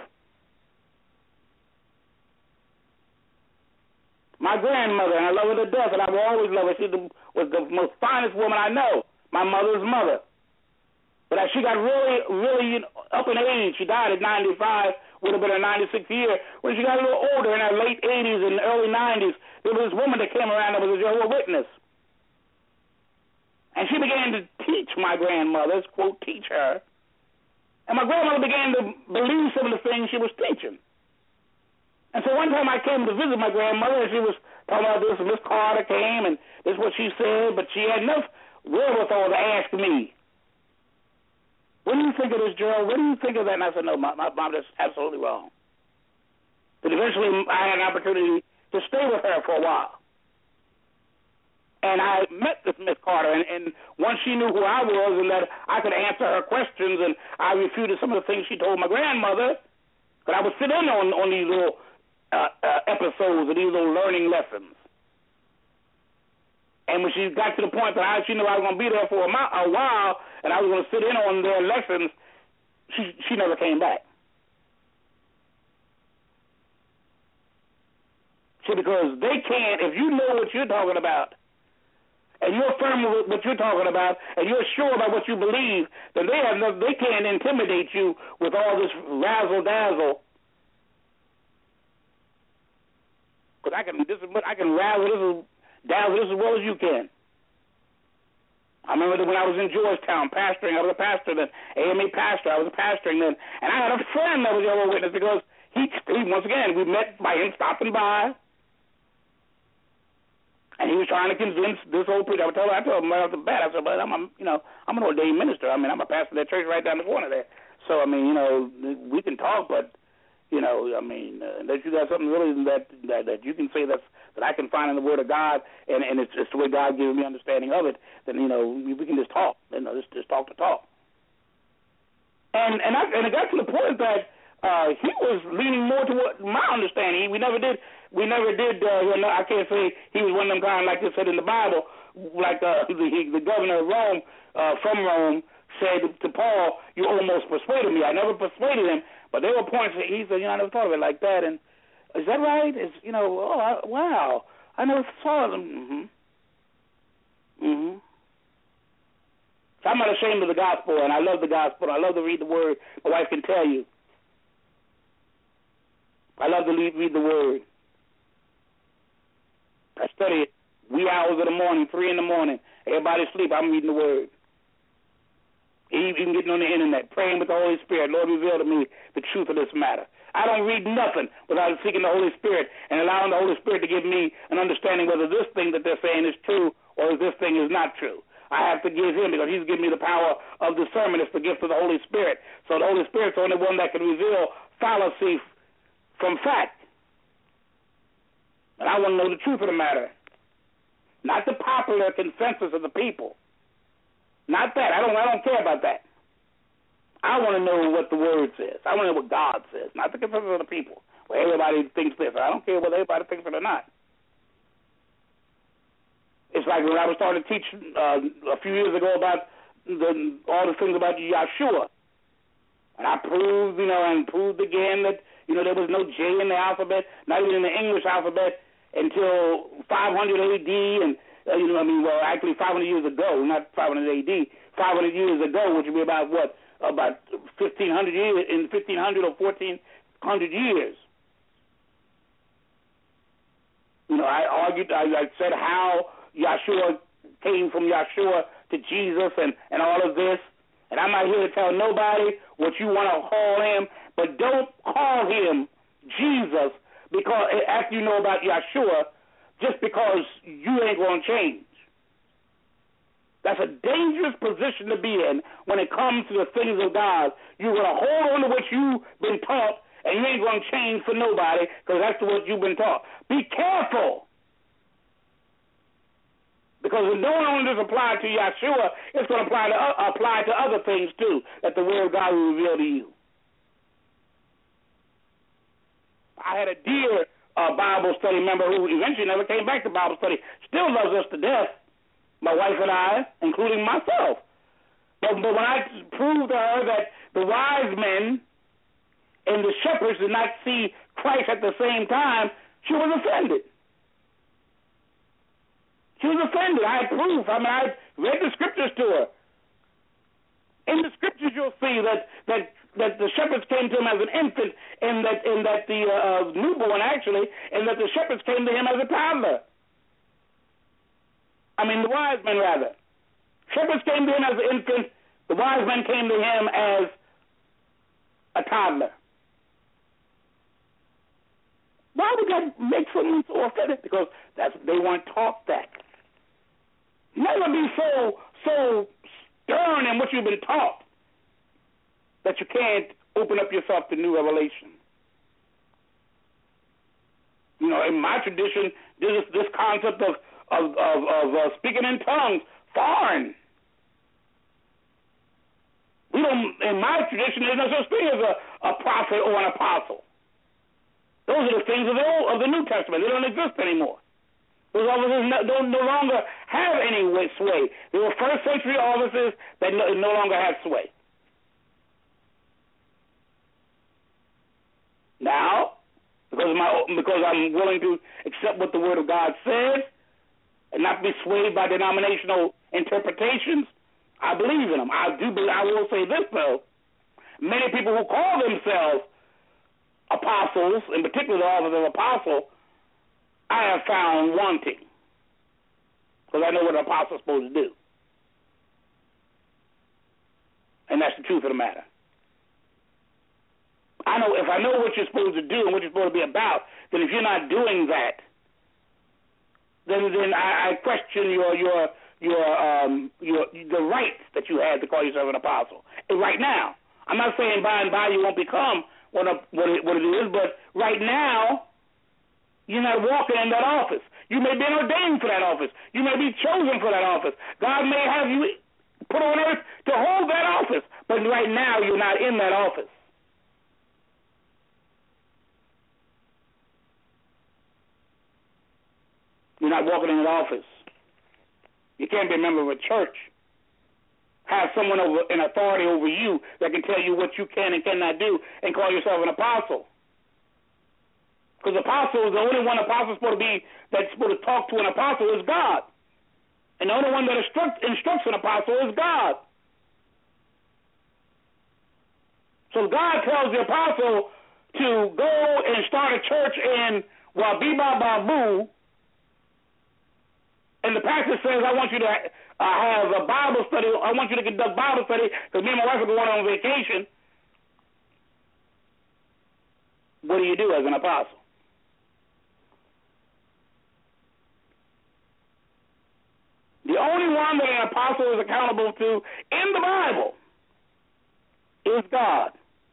My grandmother, and I love her to death, and I will always love her. She was the most finest woman I know, my mother's mother. But as she got really, really up in age, she died at ninety-five, would have been her ninety-sixth year. When she got a little older in her late eighties and early nineties, there was this woman that came around that was a Jehovah's Witness. And she began to teach my grandmother, quote, teach her. And my grandmother began to believe some of the things she was teaching. And so one time I came to visit my grandmother, and she was talking about this, and Miss Carter came, and this is what she said, but she had enough wherewithal to ask me, what do you think of this, Gerald? What do you think of that? And I said, no, my, my mom, that's absolutely wrong. But eventually I had an opportunity to stay with her for a while. And I met this Miss Carter, and, and once she knew who I was and that I could answer her questions, and I refuted some of the things she told my grandmother, but I would sit in on, on these little uh, uh, episodes and these little learning lessons. And when she got to the point that I, she knew I was going to be there for a, a while and I was going to sit in on their lessons, she, she never came back. See, because they can't, if you know what you're talking about, and you're firm with what you're talking about, and you're sure about what you believe, then they have no, they can't intimidate you with all this razzle dazzle. Because I can, this is, I can razzle this dazzle this as well as you can. I remember that when I was in Georgetown pastoring, I was a pastor then, A M A pastor. I was a pastoring then, and I had a friend that was a Jehovah's Witness because he, he once again, we met by him stopping by. And he was trying to convince this old preacher. I told him, I told him right off the bat, I said, but I'm, a, you know, I'm an ordained minister. I mean, I'm a pastor of that church right down the corner there. So, I mean, you know, we can talk, but, you know, I mean, uh, unless you got something really that, that that you can say that's, that I can find in the Word of God, and, and it's just the way God gives me understanding of it, then, you know, we can just talk. You know, just, just talk to talk. And and, I, and it got to the point that uh, he was leaning more toward my understanding. We never did... We never did, uh, you know, I can't say he was one of them guys like it said in the Bible, like uh, the, the governor of Rome, uh, from Rome, said to Paul, you almost persuaded me. I never persuaded him, but there were points that he said, you know, I never thought of it like that. And is that right? It's, you know, oh, I, wow, I never saw them. Mm-hmm. Mm-hmm. So I'm not ashamed of the gospel, and I love the gospel. I love to read the word. My wife can tell you. I love to read, read the word. I study it wee hours of the morning, three in the morning. Everybody asleep, I'm reading the word. Even getting on the internet, praying with the Holy Spirit. Lord, reveal to me the truth of this matter. I don't read nothing without seeking the Holy Spirit and allowing the Holy Spirit to give me an understanding whether this thing that they're saying is true or this thing is not true. I have to give him because he's given me the power of discernment. It's the gift of the Holy Spirit. So the Holy Spirit's the only one that can reveal fallacy from fact. And I want to know the truth of the matter, not the popular consensus of the people. Not that. I don't. I don't care about that. I want to know what the Word says. I want to know what God says, not the consensus of the people. Well, everybody thinks this. I don't care whether everybody thinks it or not. It's like when I was starting to teach uh, a few years ago about the, all the things about Yahshua, and I proved, you know, and proved again that you know there was no J in the alphabet, not even in the English alphabet, until five hundred A D, and, uh, you know, I mean, well, actually five hundred years ago, not five hundred A D, five hundred years ago, which would be about, what, about fifteen hundred years, in fifteen hundred or fourteen hundred years. You know, I argued, I, I said how Yahshua came from Yahshua to Jesus and, and all of this, and I'm not here to tell nobody what you want to call him, but don't call him Jesus because after you know about Yahshua, just because you ain't going to change. That's a dangerous position to be in when it comes to the things of God. You're going to hold on to what you've been taught, and you ain't going to change for nobody because that's what you've been taught. Be careful. Because it don't only just apply to Yeshua, it's going to apply to, uh, apply to other things too that the Word of God will reveal to you. I had a dear uh, Bible study member who eventually never came back to Bible study, still loves us to death, my wife and I, including myself. But, but when I proved to her that the wise men and the shepherds did not see Christ at the same time, she was offended. She was offended. I had proof. I mean, I read the scriptures to her. In the scriptures, you'll see that that, that the shepherds came to him as an infant, and that and that the uh, newborn actually, and that the shepherds came to him as a toddler. I mean, the wise men rather. Shepherds came to him as an infant. The wise men came to him as a toddler. Why would that make someone so offended? Because that's they weren't taught that. Never be so so stern in what you've been taught that you can't open up yourself to new revelation. You know, in my tradition, this this concept of of of, of uh, speaking in tongues foreign. We don't. In my tradition, there's no such thing as a, a prophet or an apostle. Those are the things of the old, of the New Testament. They don't exist anymore. Those offices no, don't no longer have any sway. They were first century offices that no, no longer have sway. Now, because my because I'm willing to accept what the Word of God says and not be swayed by denominational interpretations, I believe in them. I do. Believe, I will say this though: many people who call themselves apostles, in particular the office of apostle, I have found wanting, because I know what an apostle is supposed to do. And that's the truth of the matter. I know if I know what you're supposed to do and what you're supposed to be about, then if you're not doing that, then then I, I question your your your um your the rights that you had to call yourself an apostle. And right now, I'm not saying by and by you won't become what a, what it, what it is, but right now, you're not walking in that office. You may be ordained for that office. You may be chosen for that office. God may have you put on earth to hold that office, but right now you're not in that office. You're not walking in that office. You can't be a member of a church. Have someone over in authority over you that can tell you what you can and cannot do and call yourself an apostle. Because apostle is the only one apostle is supposed to be that's supposed to talk to an apostle is God. And the only one that instructs, instructs an apostle is God. So God tells the apostle to go and start a church in Wabiba Babu, and the pastor says, I want you to uh, have a Bible study. I want you to conduct Bible study because me and my wife are going on vacation. What do you do as an apostle? The only one that an apostle is accountable to in the Bible is God.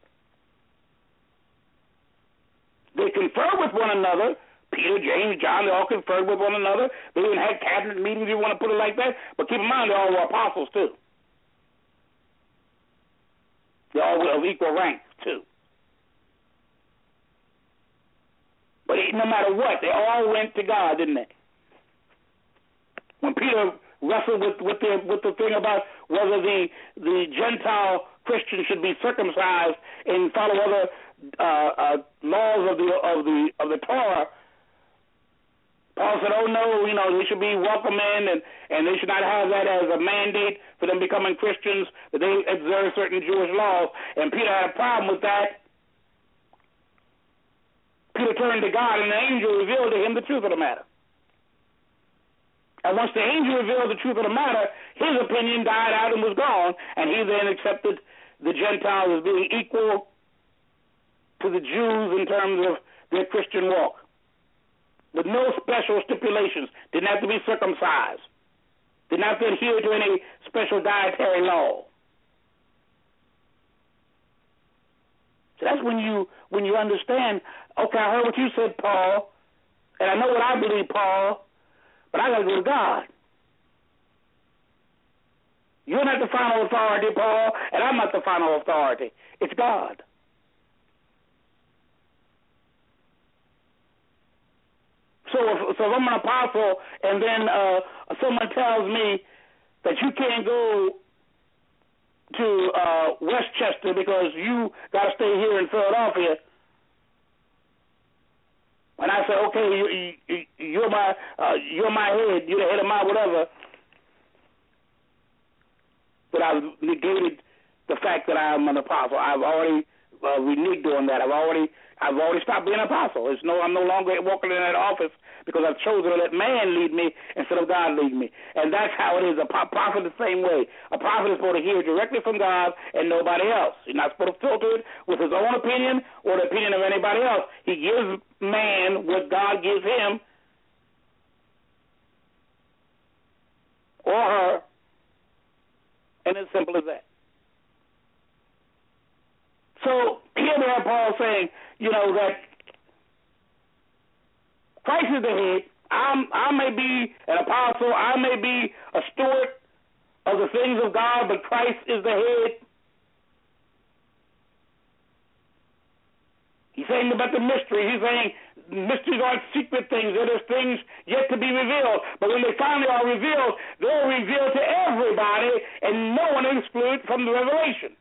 They confer with one another. Peter, James, John, they all conferred with one another. They even had cabinet meetings, if you want to put it like that. But keep in mind, they all were apostles, too. They all were of equal rank, too. But no matter what, they all went to God, didn't they? When Peter wrestled with, with, the, with the thing about whether the, the Gentile Christians should be circumcised and follow other uh, uh, laws of the, of the, of the Torah, Paul said, oh, no, you know, they should be welcome in, and, and they should not have that as a mandate for them becoming Christians, that they observe certain Jewish laws. And Peter had a problem with that. Peter turned to God, and the angel revealed to him the truth of the matter. And once the angel revealed the truth of the matter, his opinion died out and was gone, and he then accepted the Gentiles as being equal to the Jews in terms of their Christian walk, with no special stipulations. Didn't have to be circumcised. Didn't have to adhere to any special dietary law. That's when you when you understand, okay, I heard what you said, Paul, and I know what I believe, Paul, but I got to go to God. You're not the final authority, Paul, and I'm not the final authority. It's God. So if, so if I'm an apostle and then uh, someone tells me that you can't go to uh, Westchester because you got to stay here in Philadelphia, and I say, okay, you, you, you're my uh, you're my head, you're the head of my whatever, but I've negated the fact that I'm an apostle. I've already uh, reneged on that. I've already I've already stopped being an apostle. It's no, I'm no longer walking in that office because I've chosen to let man lead me instead of God lead me. And that's how it is. A prophet the same way. A prophet is supposed to hear directly from God and nobody else. He's not supposed to filter it with his own opinion or the opinion of anybody else. He gives man what God gives him or her, and it's simple as that. So here we have Paul saying, you know, that Christ is the head. I'm, I may be an apostle. I may be a steward of the things of God, but Christ is the head. He's saying about the mystery. He's saying mysteries aren't secret things. They're just things yet to be revealed. But when they finally are revealed, they're revealed to everybody, and no one is excluded from the revelation.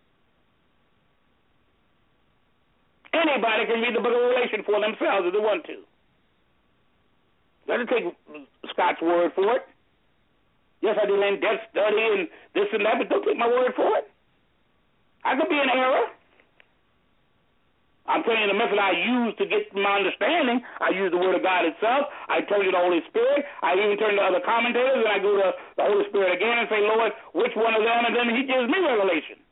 Anybody can read the book of Revelation for themselves if they want to. Doesn't take Scott's word for it. Yes, I did in-depth study and this and that, but don't take my word for it. I could be in error. I'm telling you the method I use to get my understanding. I use the word of God itself. I turn to the Holy Spirit. I even turn to other commentators, and I go to the Holy Spirit again and say, Lord, which one of them? And then he gives me revelation.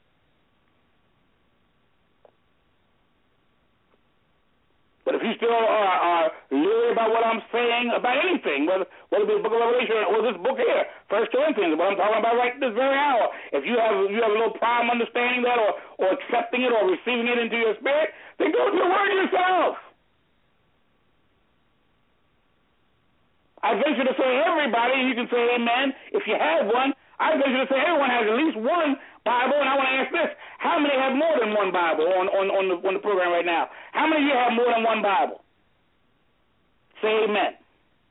But if you still are, are leery about what I'm saying about anything, whether, whether it be the book of Revelation or this book here, First Corinthians, what I'm talking about right this very hour, if you have you have a little problem understanding that or, or accepting it or receiving it into your spirit, then go to the Word yourself. I venture to say everybody, you can say amen if you have one. I venture to say everyone has at least one Bible, and I want to ask this: how many have more than one Bible on on on the, on the program right now? How many of you have more than one Bible? Say amen.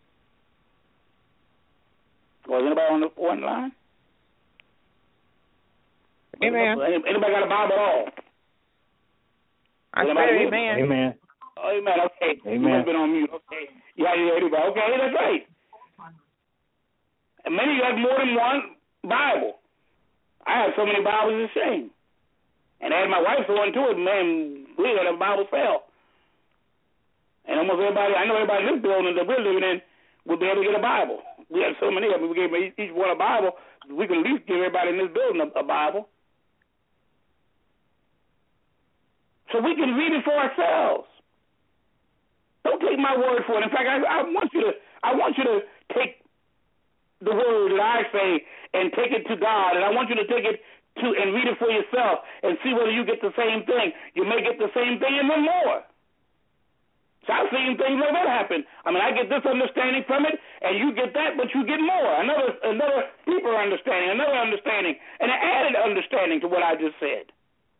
Was anybody on the one line? Amen. Anybody got a Bible at all? I say amen. Amen. Oh, amen. Okay. Amen. You must have been on mute. Okay. Yeah, yeah, anybody. Okay, that's right. And many of you have more than one Bible. I have so many Bibles, it's a shame. And I had my wife throw into it, man, we had a Bible sale. And almost everybody, I know everybody in this building that we're living in will be able to get a Bible. We have so many of them. We gave each one a Bible. We can at least give everybody in this building a, a Bible. So we can read it for ourselves. Don't take my word for it. In fact, I, I want you to I want you to take the word that I say and take it to God, and I want you to take it to and read it for yourself and see whether you get the same thing. You may get the same thing and then more. So I've seen things like that happen. I mean, I get this understanding from it, and you get that, but you get more. Another another deeper understanding, another understanding, and an added understanding to what I just said.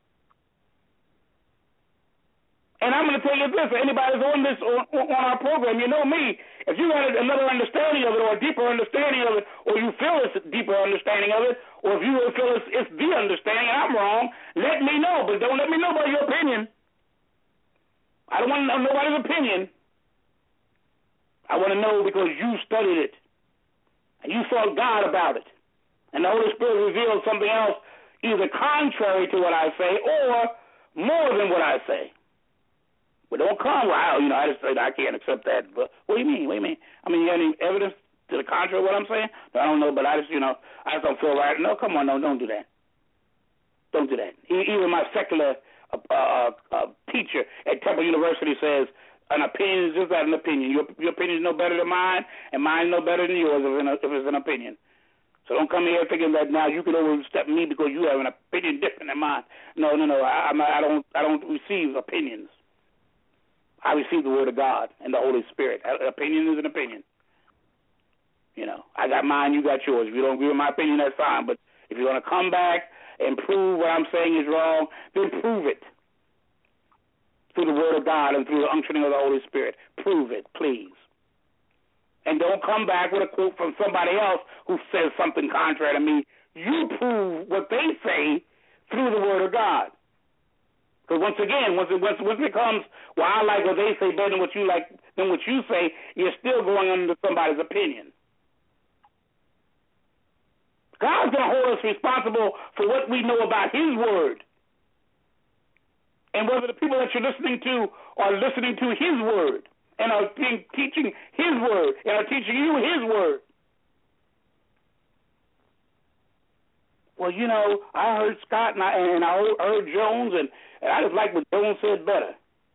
And I'm going to tell you this, if anybody's on this on, on our program, you know me, if you got another understanding of it or a deeper understanding of it, or you feel it's a deeper understanding of it, or if you feel it's, it's the understanding and I'm wrong, let me know, but don't let me know about your opinion. I don't want to know nobody's opinion. I want to know because you studied it, and you sought God about it, and the Holy Spirit revealed something else, either contrary to what I say or more than what I say. But don't come, well, you know, I just say I can't accept that. But what do you mean? What do you mean? I mean, you got any evidence to the contrary of what I'm saying? I don't know, but I just, you know, I just don't feel right. No, come on, no, don't do that. Don't do that. Even my secular uh, uh, uh, teacher at Temple University says an opinion is just that, an opinion. Your, your opinion is no better than mine, and mine is no better than yours if it's an opinion. So don't come here thinking that now you can overstep me because you have an opinion different than mine. No, no, no. I, I'm not, I don't. I don't receive opinions. I receive the Word of God and the Holy Spirit. An opinion is an opinion. You know, I got mine, you got yours. If you don't agree with my opinion, that's fine. But if you're going to come back and prove what I'm saying is wrong, then prove it through the Word of God and through the unctioning of the Holy Spirit. Prove it, please. And don't come back with a quote from somebody else who says something contrary to me. You prove what they say through the Word of God. Because once again, once it, once, once it comes, well, I like what they say better than what you like than what you say, you're still going under somebody's opinion. God's going to hold us responsible for what we know about His Word. And whether the people that you're listening to are listening to His Word and are being, teaching His Word and are teaching you His Word. Well, you know, I heard Scott and I, and I heard Jones, and, and I just like what Jones said better.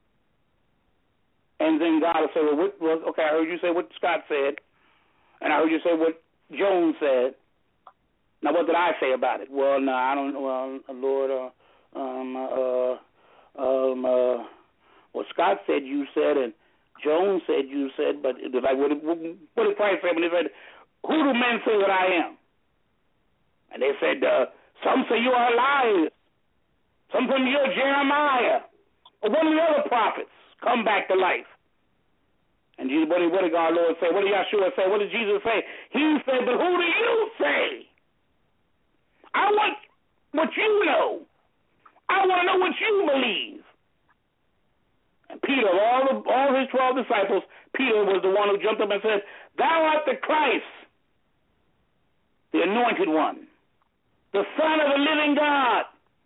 And then God will say, well, what, well, okay, I heard you say what Scott said, and I heard you say what Jones said. Now, what did I say about it? Well, no, I don't. Well, Lord, uh, um, uh, um, uh, well, Scott said you said, and Jones said you said, but it was like, what did, what did Christ say when He said, "Who do men say that I am?" And they said, uh, some say you are Elias, some say you're Jeremiah, or one of the other prophets come back to life. And Jesus, what did, what did our Lord say? What did Yeshua say? What did Jesus say? He said, but who do you say? I want what you know. I want to know what you believe. And Peter, of all, the, all his twelve disciples, Peter was the one who jumped up and said, thou art the Christ, the anointed one, the Son of the living God.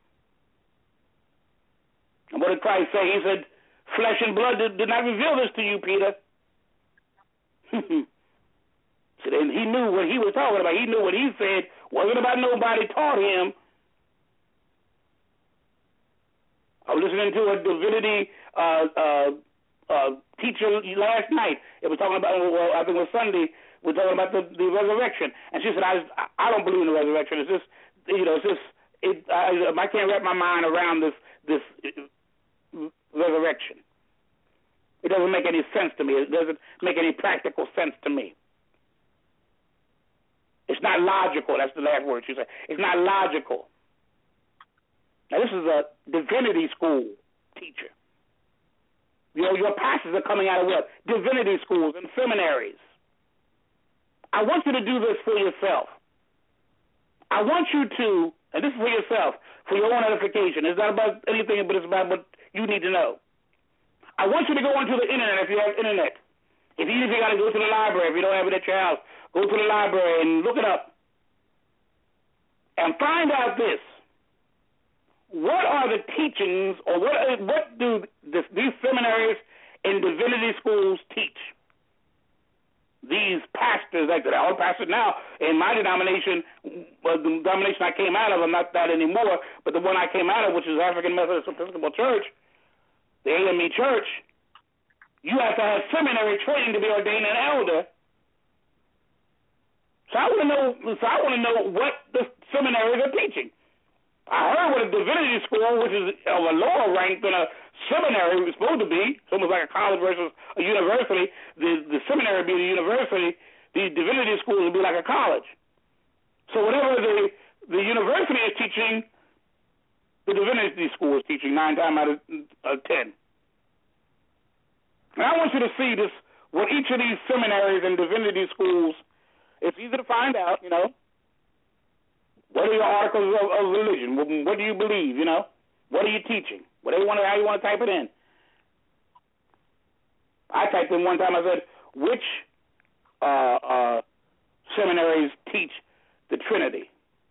And what did Christ say? He said, flesh and blood did, did not reveal this to you, Peter. So then he knew what he was talking about. He knew what he said wasn't about nobody taught him. I was listening to a divinity uh, uh, uh, teacher last night. It was talking about, well, I think it was Sunday, we were talking about the, the resurrection. And she said, I, just, I don't believe in the resurrection. It's just, you know, it's just, it, I, I can't wrap my mind around this, this resurrection. It doesn't make any sense to me. It doesn't make any practical sense to me. It's not logical. That's the last word she said. It's not logical. Now, this is a divinity school teacher. You know, your pastors are coming out of what? Divinity schools and seminaries. I want you to do this for yourself. I want you to, and this is for yourself, for your own edification. It's not about anything, but it's about what you need to know. I want you to go onto the internet if you have internet. If you, if you got to go to the library, if you don't have it at your house, go to the library and look it up. And find out this. What are the teachings, or what what do this, these seminaries and divinity schools teach? These pastors, like all pastors now, in my denomination, well, the denomination I came out of, I'm not that anymore, but the one I came out of, which is African Methodist Episcopal Church, the A M E Church, you have to have seminary training to be ordained an elder. So I want to know. So I want to know what the seminaries are teaching. I heard what a divinity school, which is of a lower rank than a seminary, was supposed to be. It's almost like a college versus a university. The the seminary being a university, the divinity school would be like a college. So whatever the the university is teaching, the divinity school is teaching nine times out of uh, ten. Now I want you to see this. What each of these seminaries and divinity schools. It's easy to find out, you know. What are your articles of, of religion? What, what do you believe, you know? What are you teaching? What do you want to, how you want to type it in? I typed in one time, I said, which uh, uh, seminaries teach the Trinity?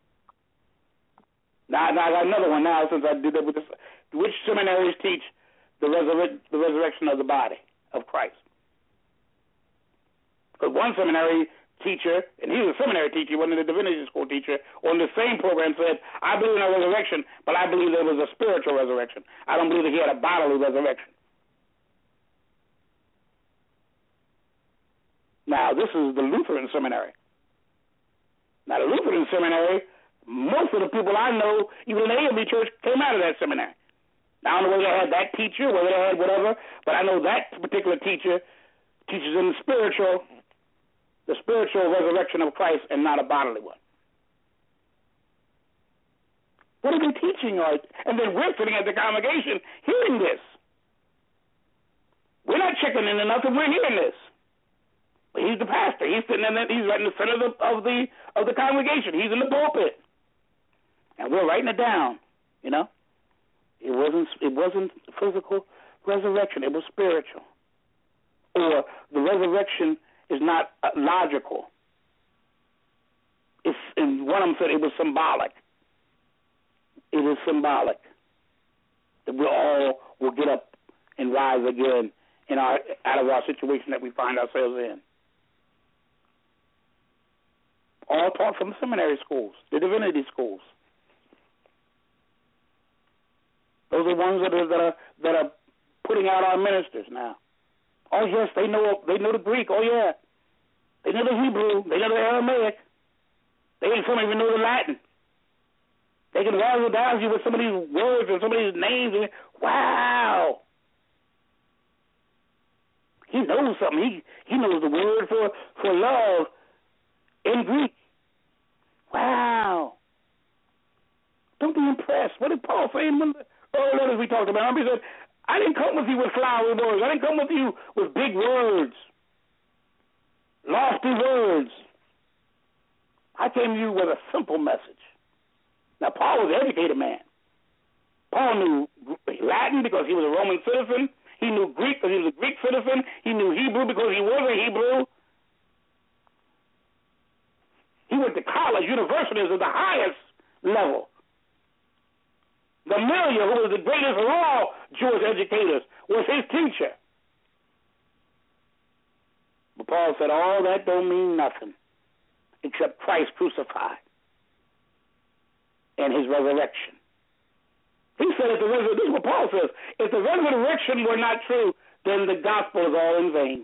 Now, now I got another one now since I did that with this. Which seminaries teach the, resurre- the resurrection of the body of Christ? Because one seminary teacher, and he was a seminary teacher, he wasn't a divinity school teacher, on the same program said, I believe in a resurrection, but I believe there was a spiritual resurrection. I don't believe that he had a bodily resurrection. Now, this is the Lutheran seminary. Now, the Lutheran seminary, most of the people I know, even in the A M E church, came out of that seminary. Now, I don't know whether they had that teacher, whether they had whatever, but I know that particular teacher teaches in the spiritual, the spiritual resurrection of Christ and not a bodily one. What are they teaching us? And then we're sitting at the congregation hearing this. We're not checking into nothing. We're hearing this. But he's the pastor. He's sitting in the, he's right in the center of the, of the of the congregation. He's in the pulpit, and we're writing it down. You know, it wasn't it wasn't physical resurrection. It was spiritual. Or the resurrection is not uh, logical. It's and one of them said it was symbolic. It is symbolic that we all will get up and rise again in our out of our situation that we find ourselves in. All taught from seminary schools, the divinity schools. Those are the ones that are that are that are putting out our ministers now. Oh yes, they know they know the Greek. Oh yeah, they know the Hebrew. They know the Aramaic. They some even know the Latin. They can razzle dazzle you with some of these words and some of these names. And, wow, he knows something. He he knows the word for for love in Greek. Wow. Don't be impressed. What did Paul say in the early letters we talked about? He said, I didn't come with you with flowery words. I didn't come with you with big words, lofty words. I came to you with a simple message. Now, Paul was an educated man. Paul knew Latin because he was a Roman citizen. He knew Greek because he was a Greek citizen. He knew Hebrew because he was a Hebrew. He went to college, universities at the highest level. Gamaliel, who was the greatest of all Jewish educators, was his teacher. But Paul said, all that don't mean nothing except Christ crucified and his resurrection. He said, if the resurrection, this is what Paul says, if the resurrection were not true, then the gospel is all in vain.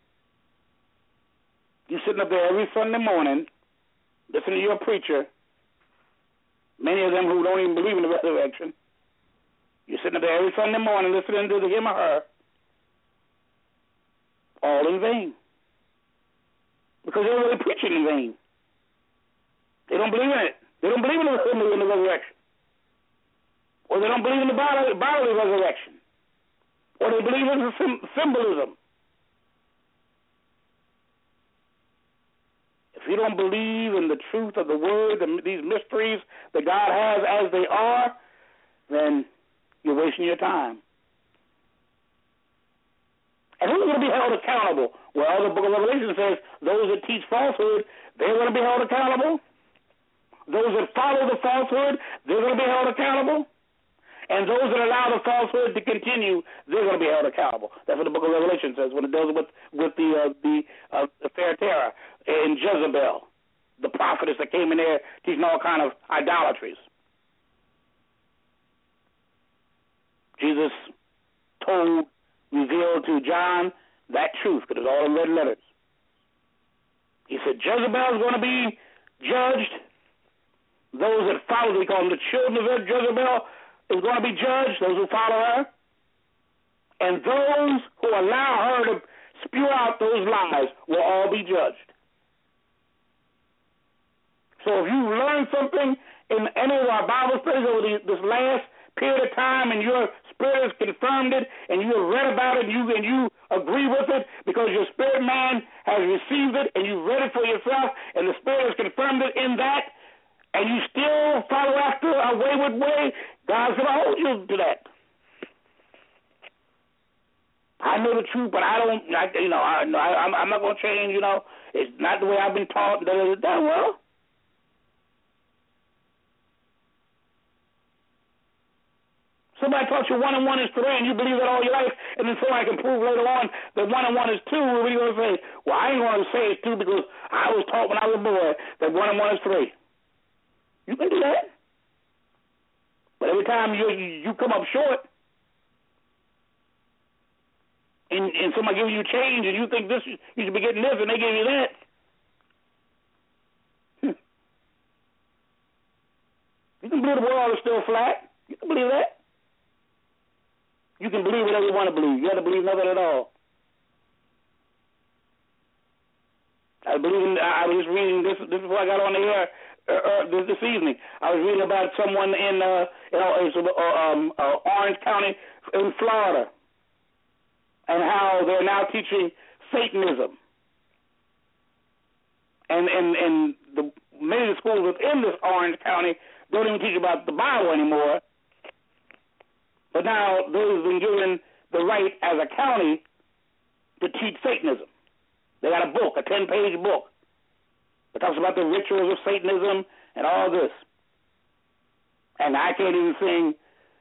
You're sitting up there every Sunday morning, listening to your preacher, many of them who don't even believe in the resurrection. You're sitting up there every Sunday morning listening to him or her, all in vain. Because they're really preaching in vain. They don't believe in it. They don't believe in the, in the resurrection. Or they don't believe in the bodily, bodily resurrection. Or they believe in the sim- symbolism. If you don't believe in the truth of the word, the, these mysteries that God has as they are, then you're wasting your time. And who's going to be held accountable? Well, the book of Revelation says those that teach falsehood, they're going to be held accountable. Those that follow the falsehood, they're going to be held accountable. And those that allow the falsehood to continue, they're going to be held accountable. That's what the book of Revelation says when it deals with, with the uh, the uh, Thyatira and Jezebel, the prophetess that came in there teaching all kind of idolatries. Jesus told, revealed to John that truth, because it's all in red letters. He said, Jezebel is going to be judged. Those that follow, we call them the children of Jezebel, is going to be judged, those who follow her. And those who allow her to spew out those lies will all be judged. So if you learn something in any of our Bible studies over the, this last period of time and your spirit has confirmed it and you have read about it and you, and you agree with it because your spirit man has received it and you've read it for yourself and the spirit has confirmed it in that, and you still follow after a wayward way, God's going to hold you to that. I know the truth, but I don't, I, you know, I, I, I'm, I'm not going to change, you know. It's not the way I've been taught. Da, da, da, well, somebody taught you one and one is three, and you believe that all your life, and then somebody can prove later on that one and one is two. What are you going to say? Well, I ain't going to say it's two because I was taught when I was a boy that one and one is three. You can do that. But every time you you come up short, and, and somebody gives you change, and you think this you should be getting this, and they give you that, You can believe the world is still flat. You can believe that. You can believe whatever you want to believe. You have to believe nothing at all. I believe in, I was just reading this. This is before I got on the air uh, uh, this, this evening. I was reading about someone in uh, you know uh, um, uh, Orange County in Florida, and how they're now teaching Satanism, and and and the many of the schools within this Orange County don't even teach about the Bible anymore. But now they've been given the right as a county to teach Satanism. They got a book, a ten-page book, that talks about the rituals of Satanism and all this. And I can't even sing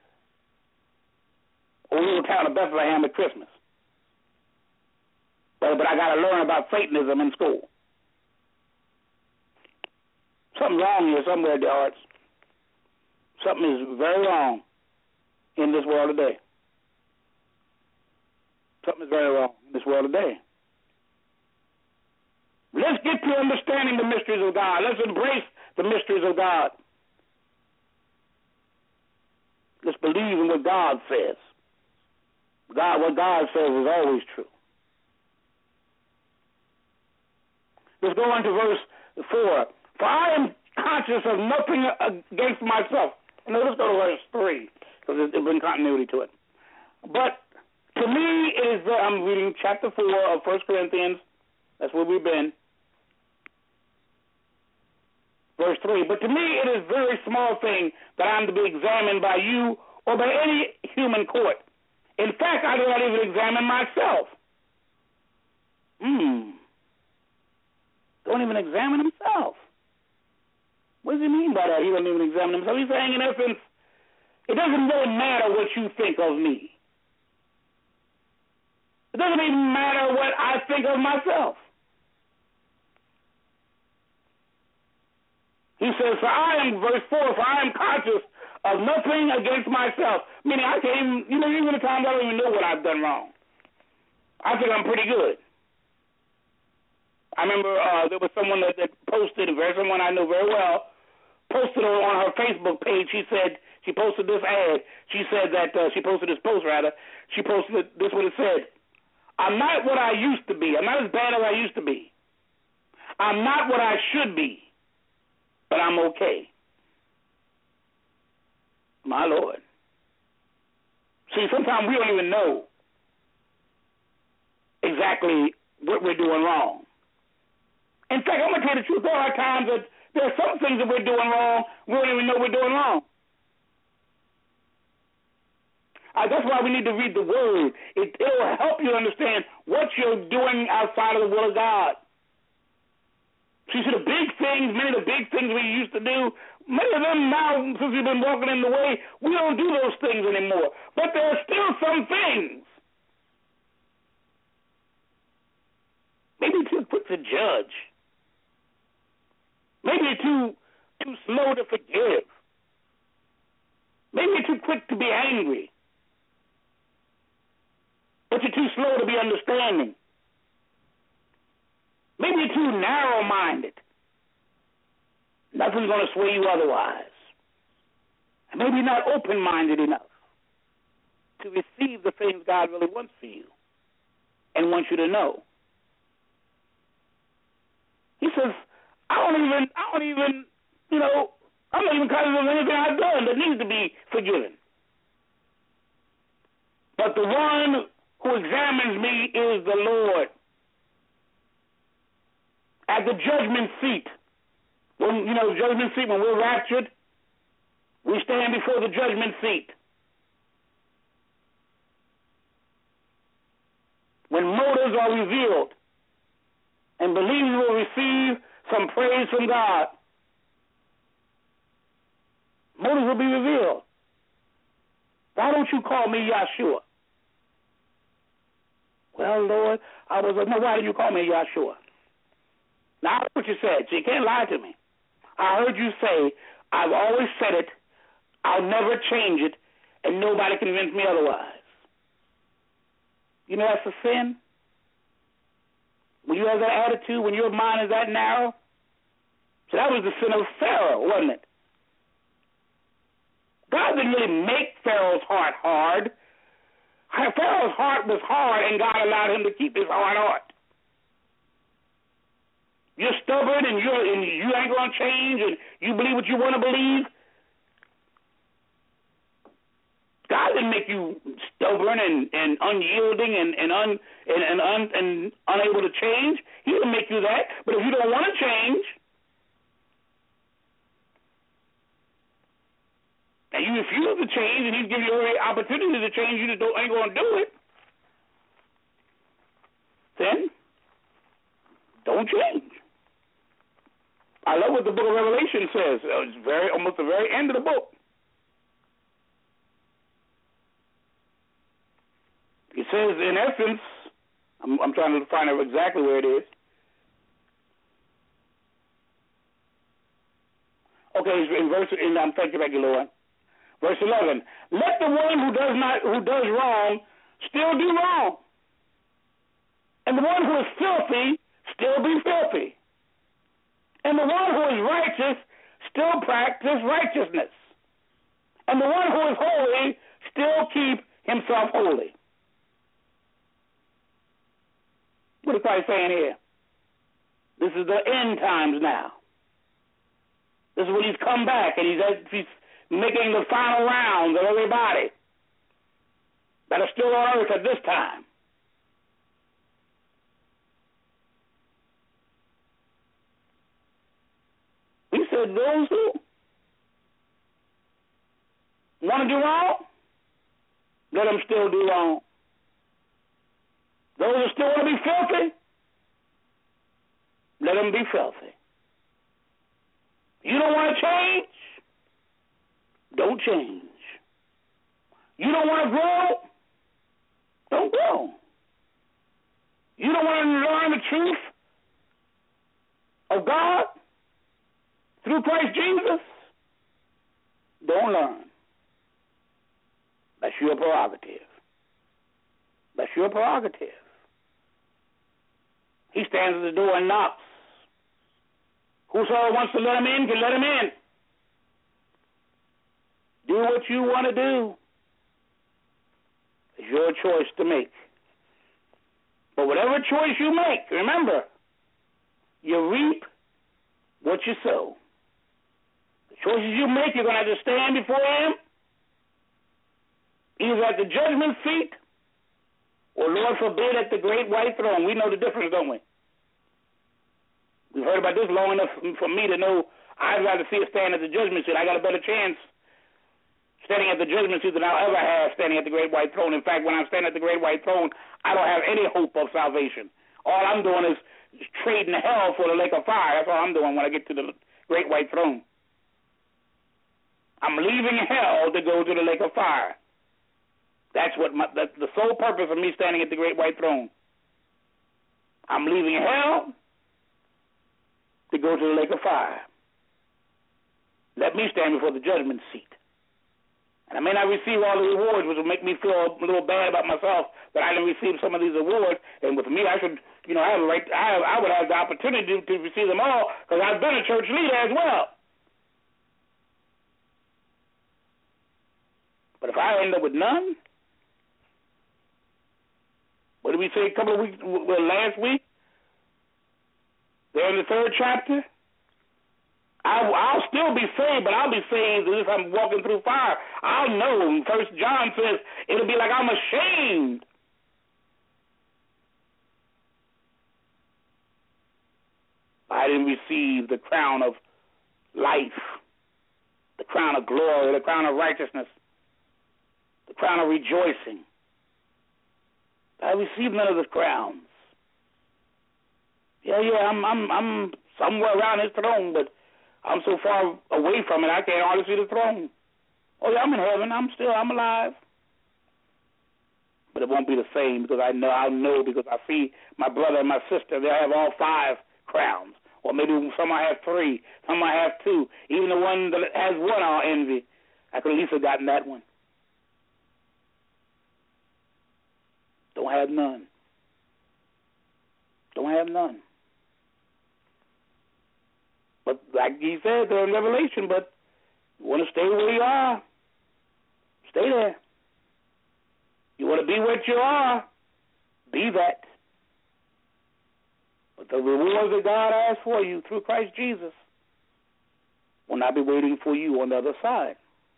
"O Little Town of Bethlehem" at Christmas. But, but I got to learn about Satanism in school. Something's wrong here somewhere, dear hearts. Something is very wrong in this world today. Something is very wrong in this world today. Let's get to understanding the mysteries of God. Let's embrace the mysteries of God. Let's believe in what God says. God, what God says is always true. Let's go on to verse four. For I am conscious of nothing against myself. And now let's go to verse three, because there's been continuity to it. But to me, it is, I'm reading chapter four of First Corinthians. That's where we've been. Verse three, but to me it is a very small thing that I'm to be examined by you or by any human court. In fact, I do not even examine myself. Hmm. Don't even examine himself. What does he mean by that? He doesn't even examine himself. He's saying, in essence, it doesn't really matter what you think of me. It doesn't even matter what I think of myself. He says, for I am, verse four, for I am conscious of nothing against myself. Meaning I can't even, you know, even the times I don't even know what I've done wrong. I think I'm pretty good. I remember uh, there was someone that, that posted, very someone I know very well, posted on, on her Facebook page. She said, she posted this ad. She said that, uh, she posted this post, rather. She posted this, what it said. I'm not what I used to be. I'm not as bad as I used to be. I'm not what I should be. But I'm okay. My Lord. See, sometimes we don't even know exactly what we're doing wrong. In fact, I'm going to tell you the truth. There are times that there are some things that we're doing wrong, we don't even know we're doing wrong. Uh, that's why we need to read the Word. It will help you understand what you're doing outside of the will of God. See, see, the big things, many of the big things we used to do, many of them now, since we've been walking in the way, we don't do those things anymore. But there are still some things. Maybe too quick to judge. Maybe too too slow to forgive. Maybe too quick to be angry. But you're too slow to be understanding. Maybe you're too narrow-minded. Nothing's going to sway you otherwise. And maybe you're not open-minded enough to receive the things God really wants for you and wants you to know. He says, I don't even, I don't even, you know, I'm not even conscious of anything I've done that needs to be forgiven. But the one who examines me is the Lord. At the judgment seat, when, you know, judgment seat, when we're raptured, we stand before the judgment seat. When motives are revealed and believers will receive some praise from God, motives will be revealed. Why don't you call me Yahshua? Well, Lord, I was like, no, why did you call me Yahshua? Now, I heard what you said, so you can't lie to me. I heard you say, I've always said it, I'll never change it, and nobody can convince me otherwise. You know that's a sin? When you have that attitude, when your mind is that narrow? So that was the sin of Pharaoh, wasn't it? God didn't really make Pharaoh's heart hard. Pharaoh's heart was hard, and God allowed him to keep his hard heart. You're stubborn, and you're and you ain't gonna change, and you believe what you want to believe. God didn't make you stubborn and, and unyielding and and un and and, un, and unable to change. He didn't make you that. But if you don't want to change, and you refuse to change, and He's giving you every opportunity to change, you just don't, ain't going to do it, then don't change. I love what the book of Revelation says. It's very almost the very end of the book. It says, in essence, I'm, I'm trying to find out exactly where it is. Okay, in verse, in, I'm thanking you, Lord. Verse eleven. Let the one who does not, who does wrong, still do wrong, and the one who is filthy still be filthy, and the one who is righteous still practice righteousness, and the one who is holy still keep himself holy. What is Christ saying here? This is the end times now. This is when He's come back, and He's, he's making the final rounds of everybody that are still on earth at this time. He said, those who want to do wrong, let them still do wrong. Those who still want to be filthy, let them be filthy. You don't want to change? Don't change. You don't want to grow? Don't grow. You don't want to learn the truth of God through Christ Jesus? Don't learn. That's your prerogative. That's your prerogative. He stands at the door and knocks. Whosoever wants to let him in can let him in. Do what you want to do. It's your choice to make. But whatever choice you make, remember, you reap what you sow. The choices you make, you're going to have to stand before Him, either at the judgment seat or, Lord forbid, at the great white throne. We know the difference, don't we? We've heard about this long enough for me to know I'd rather see it stand at the judgment seat. I got a better chance standing at the judgment seat than I'll ever have standing at the great white throne. In fact, when I'm standing at the great white throne, I don't have any hope of salvation. All I'm doing is trading hell for the lake of fire. That's all I'm doing when I get to the great white throne. I'm leaving hell to go to the lake of fire. That's what my, that's the sole purpose of me standing at the great white throne. I'm leaving hell to go to the lake of fire. Let me stand before the judgment seat. And I may not receive all the rewards, which will make me feel a little bad about myself that I didn't receive some of these awards. And with me, I should, you know, I have a right. I, I would have the opportunity to receive them all because I've been a church leader as well. But if I end up with none, what did we say a couple of weeks, well, last week? There in the third chapter. I'll, I'll still be saved, but I'll be saved as if I'm walking through fire. I'll know. First John says it'll be like I'm ashamed. I didn't receive the crown of life, the crown of glory, the crown of righteousness, the crown of rejoicing. I received none of the crowns. Yeah, yeah, I'm, I'm, I'm somewhere around His throne, but I'm so far away from it, I can't hardly see the throne. Oh, yeah, I'm in heaven. I'm still, I'm alive. But it won't be the same because I know, I'll know because I see my brother and my sister. They have all five crowns. Or maybe some might have three. Some might have two. Even the one that has one, I'll envy. I could at least have gotten that one. Don't have none. Don't have none. But like He said there in Revelation, but you want to stay where you are. Stay there. You want to be what you are, be that. But the rewards that God has for you through Christ Jesus will not be waiting for you on the other side.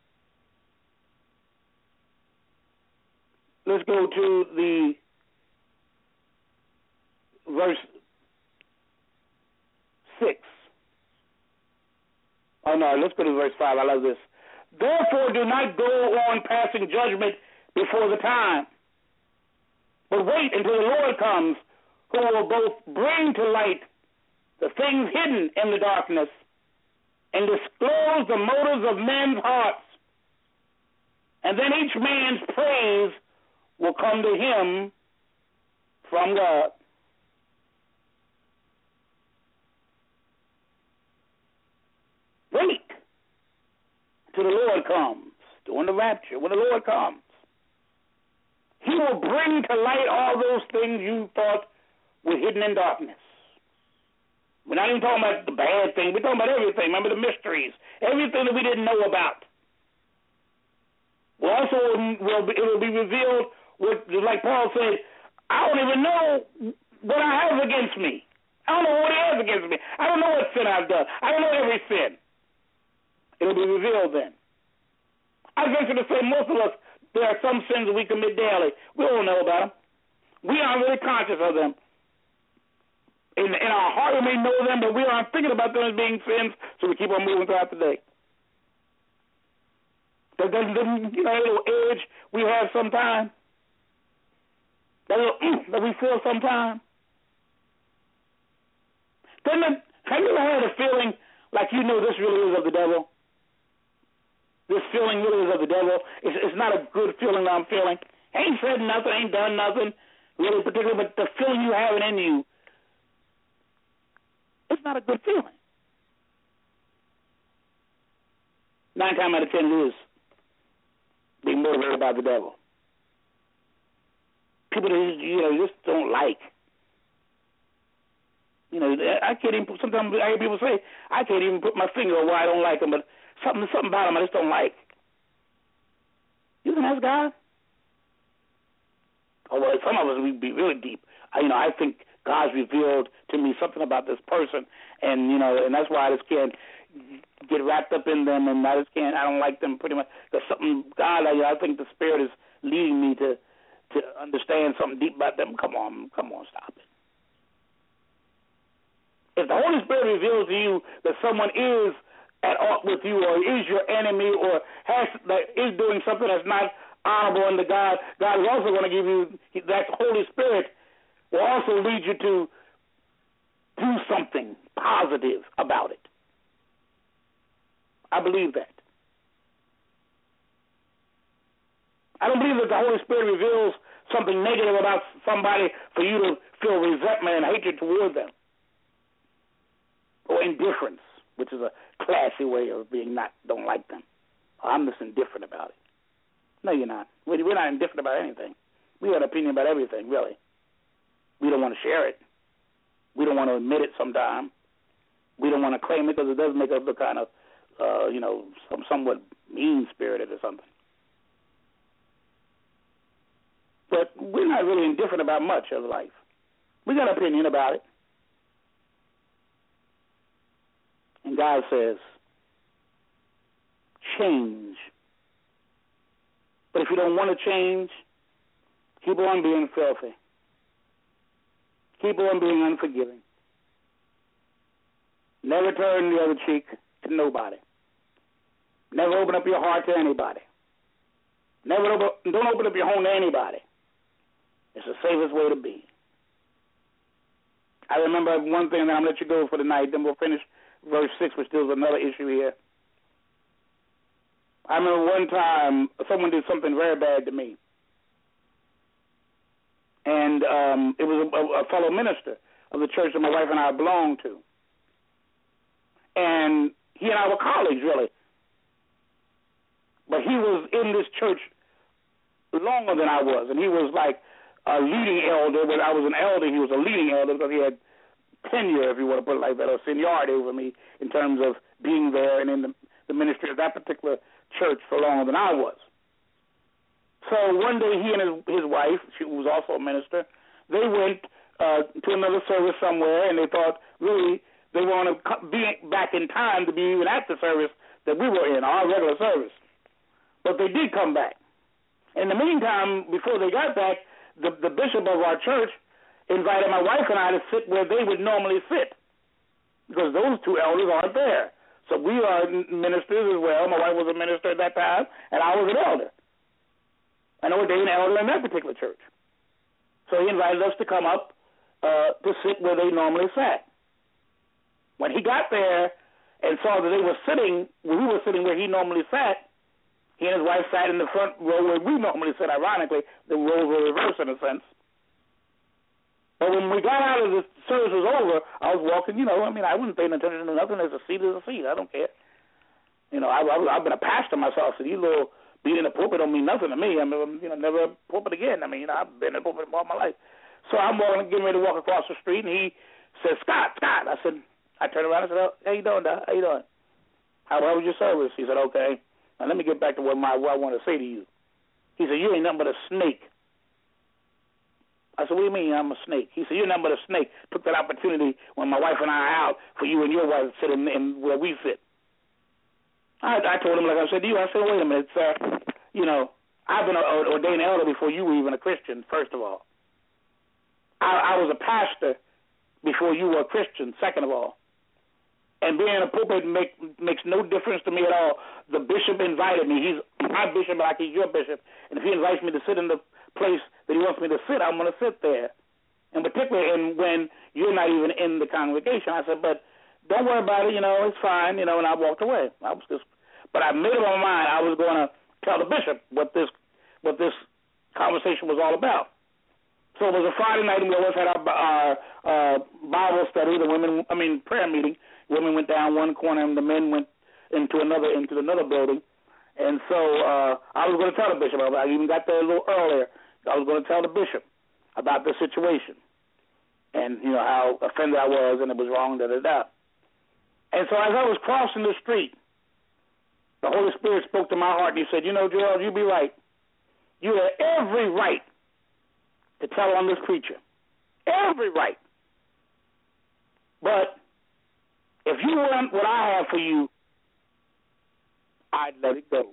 Let's go to the verse six. Oh, no, let's go to verse five. I love this. Therefore, do not go on passing judgment before the time, but wait until the Lord comes, who will both bring to light the things hidden in the darkness and disclose the motives of men's hearts. And then each man's praise will come to him from God. Wait till the Lord comes, during the rapture, when the Lord comes. He will bring to light all those things you thought were hidden in darkness. We're not even talking about the bad thing. We're talking about everything. Remember the mysteries, everything that we didn't know about. Well, also, will be, it will be revealed, with, like Paul said, I don't even know what I have against me. I don't know what he has against me. I don't know what sin I've done. I don't know every sin. It'll be revealed then. I venture to say most of us, there are some sins that we commit daily. We don't know about them. We aren't really conscious of them. In, in our heart, we may know them, but we aren't thinking about them as being sins, so we keep on moving throughout the day. That doesn't, you know, that little edge we have sometimes, that little mm, that we feel sometimes. Doesn't it, have you ever had a feeling like you know this really is of the devil? This feeling really is of the devil. It's, it's not a good feeling that I'm feeling. Ain't said nothing, ain't done nothing really particular, but the feeling you have it in you, it's not a good feeling. Nine times out of ten it is being motivated by the devil. People that you know just don't like. You know, I can't even. Sometimes I hear people say, I can't even put my finger on why I don't like them, but something, something about them I just don't like. You can ask God. Oh, well, some of us we be really deep. I, you know, I think God's revealed to me something about this person, and you know, and that's why I just can't get wrapped up in them, and I just can't. I don't like them pretty much. There's something God. I, I think the Spirit is leading me to to understand something deep about them. Come on, come on, stop it. If the Holy Spirit reveals to you that someone is at odds with you, or is your enemy, or has that is doing something that's not honorable unto God, God is also going to give you that Holy Spirit will also lead you to do something positive about it. I believe that. I don't believe that the Holy Spirit reveals something negative about somebody for you to feel resentment and hatred toward them, or indifference, which is a classy way of being not don't like them. I'm just indifferent about it. No, you're not. We're not indifferent about anything. We have an opinion about everything, really. We don't want to share it. We don't want to admit it sometimes. We don't want to claim it because it does make us look kind of, uh, you know, some, somewhat mean-spirited or something. But we're not really indifferent about much of life. We got an opinion about it. And God says, change. But if you don't want to change, keep on being filthy. Keep on being unforgiving. Never turn the other cheek to nobody. Never open up your heart to anybody. Never open, don't open up your home to anybody. It's the safest way to be. I remember one thing, and I'm going to let you go for the night, then we'll finish verse six, which deals with another issue here. I remember one time someone did something very bad to me. And um, it was a, a fellow minister of the church that my wife and I belonged to. And he and I were colleagues, really. But he was in this church longer than I was. And he was like a leading elder. When I was an elder, he was a leading elder because he had tenure, if you want to put it like that, or seniority over me in terms of being there and in the, the ministry of that particular church for longer than I was. so one day he and his, his wife, she was also a minister, they went uh, to another service somewhere, and they thought, really, they want to be back in time to be even at the service that we were in, our regular service. But they did come back. In the meantime, before they got back, the, the bishop of our church invited my wife and I to sit where they would normally sit, because those two elders aren't there. So we are ministers as well. My wife was a minister at that time, and I was an elder, an ordained elder in that particular church. So he invited us to come up uh, to sit where they normally sat. When he got there and saw that they were sitting, we were sitting where he normally sat, he and his wife sat in the front row where we normally sit. Ironically, the rows were reversed in a sense. But when we got out of the service was over, I was walking, you know, I mean, I wasn't paying attention to nothing. There's a seat is a seat. I don't care. You know, I, I, I've been a pastor myself, so these little being in the pulpit don't mean nothing to me. I mean, you know, never a pulpit again. I mean, you know, I've been in the pulpit all my life. So I'm walking, getting ready to walk across the street, and he said, Scott, Scott. I said, I turned around and said, oh, how you doing, Doc? How you doing? How, how was your service? He said, okay. Now let me get back to what, my, what I want to say to you. He said, you ain't nothing but a snake. I said, what do you mean I'm a snake? He said, you're nothing but a snake. Took that opportunity when my wife and I are out for you and your wife to sit in, in where we sit. I, I told him, like I said to you, I said, wait a minute, sir. You know, I've been an ordained elder before you were even a Christian, first of all. I, I was a pastor before you were a Christian, second of all. And being in a pulpit make, makes no difference to me at all. The bishop invited me. He's my bishop like he's your bishop. And if he invites me to sit in the place that he wants me to sit, I'm going to sit there. And particularly in, when you're not even in the congregation. I said, but don't worry about it. You know, it's fine. You know, and I walked away. I was just, but I made up my mind I was going to tell the bishop what this what this conversation was all about. So it was a Friday night, and we always had our, our uh, Bible study. The women, I mean, prayer meeting. Women went down one corner, and the men went into another into another building. And so uh, I was going to tell the bishop. I even got there a little earlier. I was going to tell the bishop about the situation, and you know how offended I was, and it was wrong. Da da da. And so as I was crossing the street, the Holy Spirit spoke to my heart, and He said, "You know, Joel, you be right. You have every right to tell on this preacher, every right. But if you want what I have for you, I'd let it go."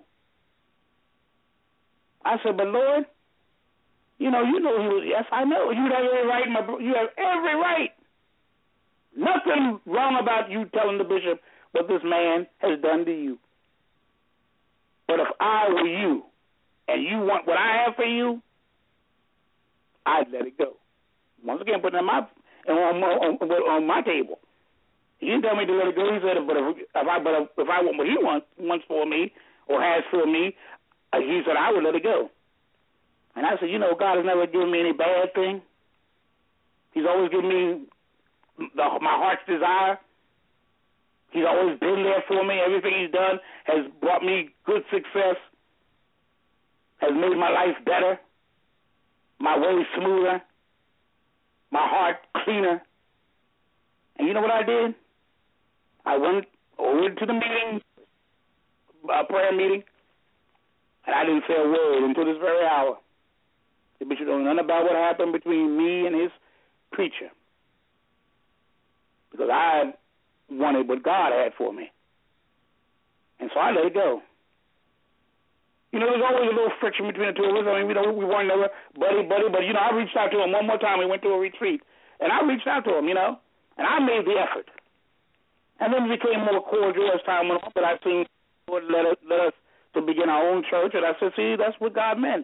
I said, "But Lord, you know, you know he was." Yes, I know. You have every right, my bro. You have every right. Nothing wrong about you telling the bishop what this man has done to you. But if I were you, and you want what I have for you, I'd let it go. Once again, putting it on my on, on, on my table. He didn't tell me to let it go. He said, "But if, if I but if, if I want what he wants wants for me or has for me," uh, he said, "I would let it go." And I said, "You know, God has never given me any bad thing. He's always given me the, my heart's desire. He's always been there for me. Everything He's done has brought me good success, has made my life better, my way smoother, my heart cleaner." And you know what I did? I went over to the meeting, a prayer meeting, and I didn't say a word until this very hour. The bishop don't know nothing about what happened between me and his preacher, because I wanted what God had for me. And so I let it go. You know, there's always a little friction between the two of us. I mean, we don't, we weren't never buddy, buddy, but, you know, I reached out to him one more time. We went to a retreat, and I reached out to him, you know, and I made the effort. And then it became more cordial as time went on, but I seen Lord let us, let us to begin our own church, and I said, see, that's what God meant.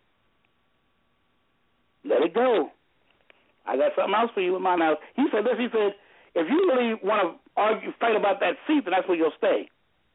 Let it go. I got something else for you in my house. He said this, he said, if you really want to argue, fight about that seat, then that's where you'll stay.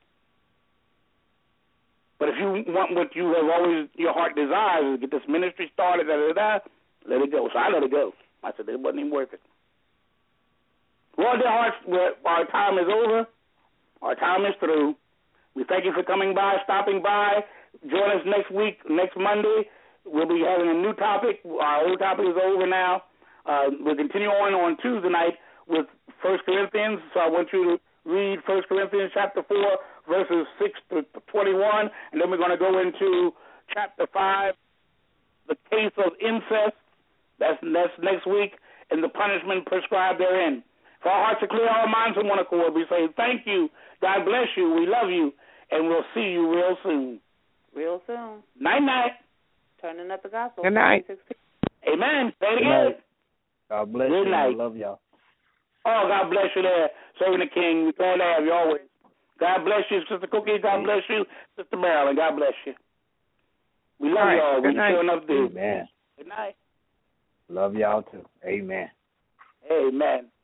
But if you want what you have always, your heart desires, is get this ministry started, da, da, da, let it go. So I let it go. I said, it wasn't even worth it. Well, dear hearts, our time is over. Our time is through. We thank you for coming by, stopping by. Join us next week, next Monday. We'll be having a new topic. Our old topic is over now. Uh, we'll continue on on Tuesday night with First Corinthians. So I want you to read First Corinthians chapter four, verses six to twenty-one, and then we're going to go into chapter five, the case of incest. That's that's next week, and the punishment prescribed therein. If our hearts are clear, our minds are one accord, we say thank you, God bless you, we love you, and we'll see you real soon. Real soon. Night night. Turning up the gospel. Good night. Amen. Say it Good again. night. God bless Good you. night. I love y'all. Oh, God bless you there, serving the King. We're glad to have you always. God bless you, Sister Cookie. God bless you, Sister Marilyn. God bless you. We love All right. y'all. Good We night. sure enough do. Amen. Good night. Love y'all too. Amen. Amen.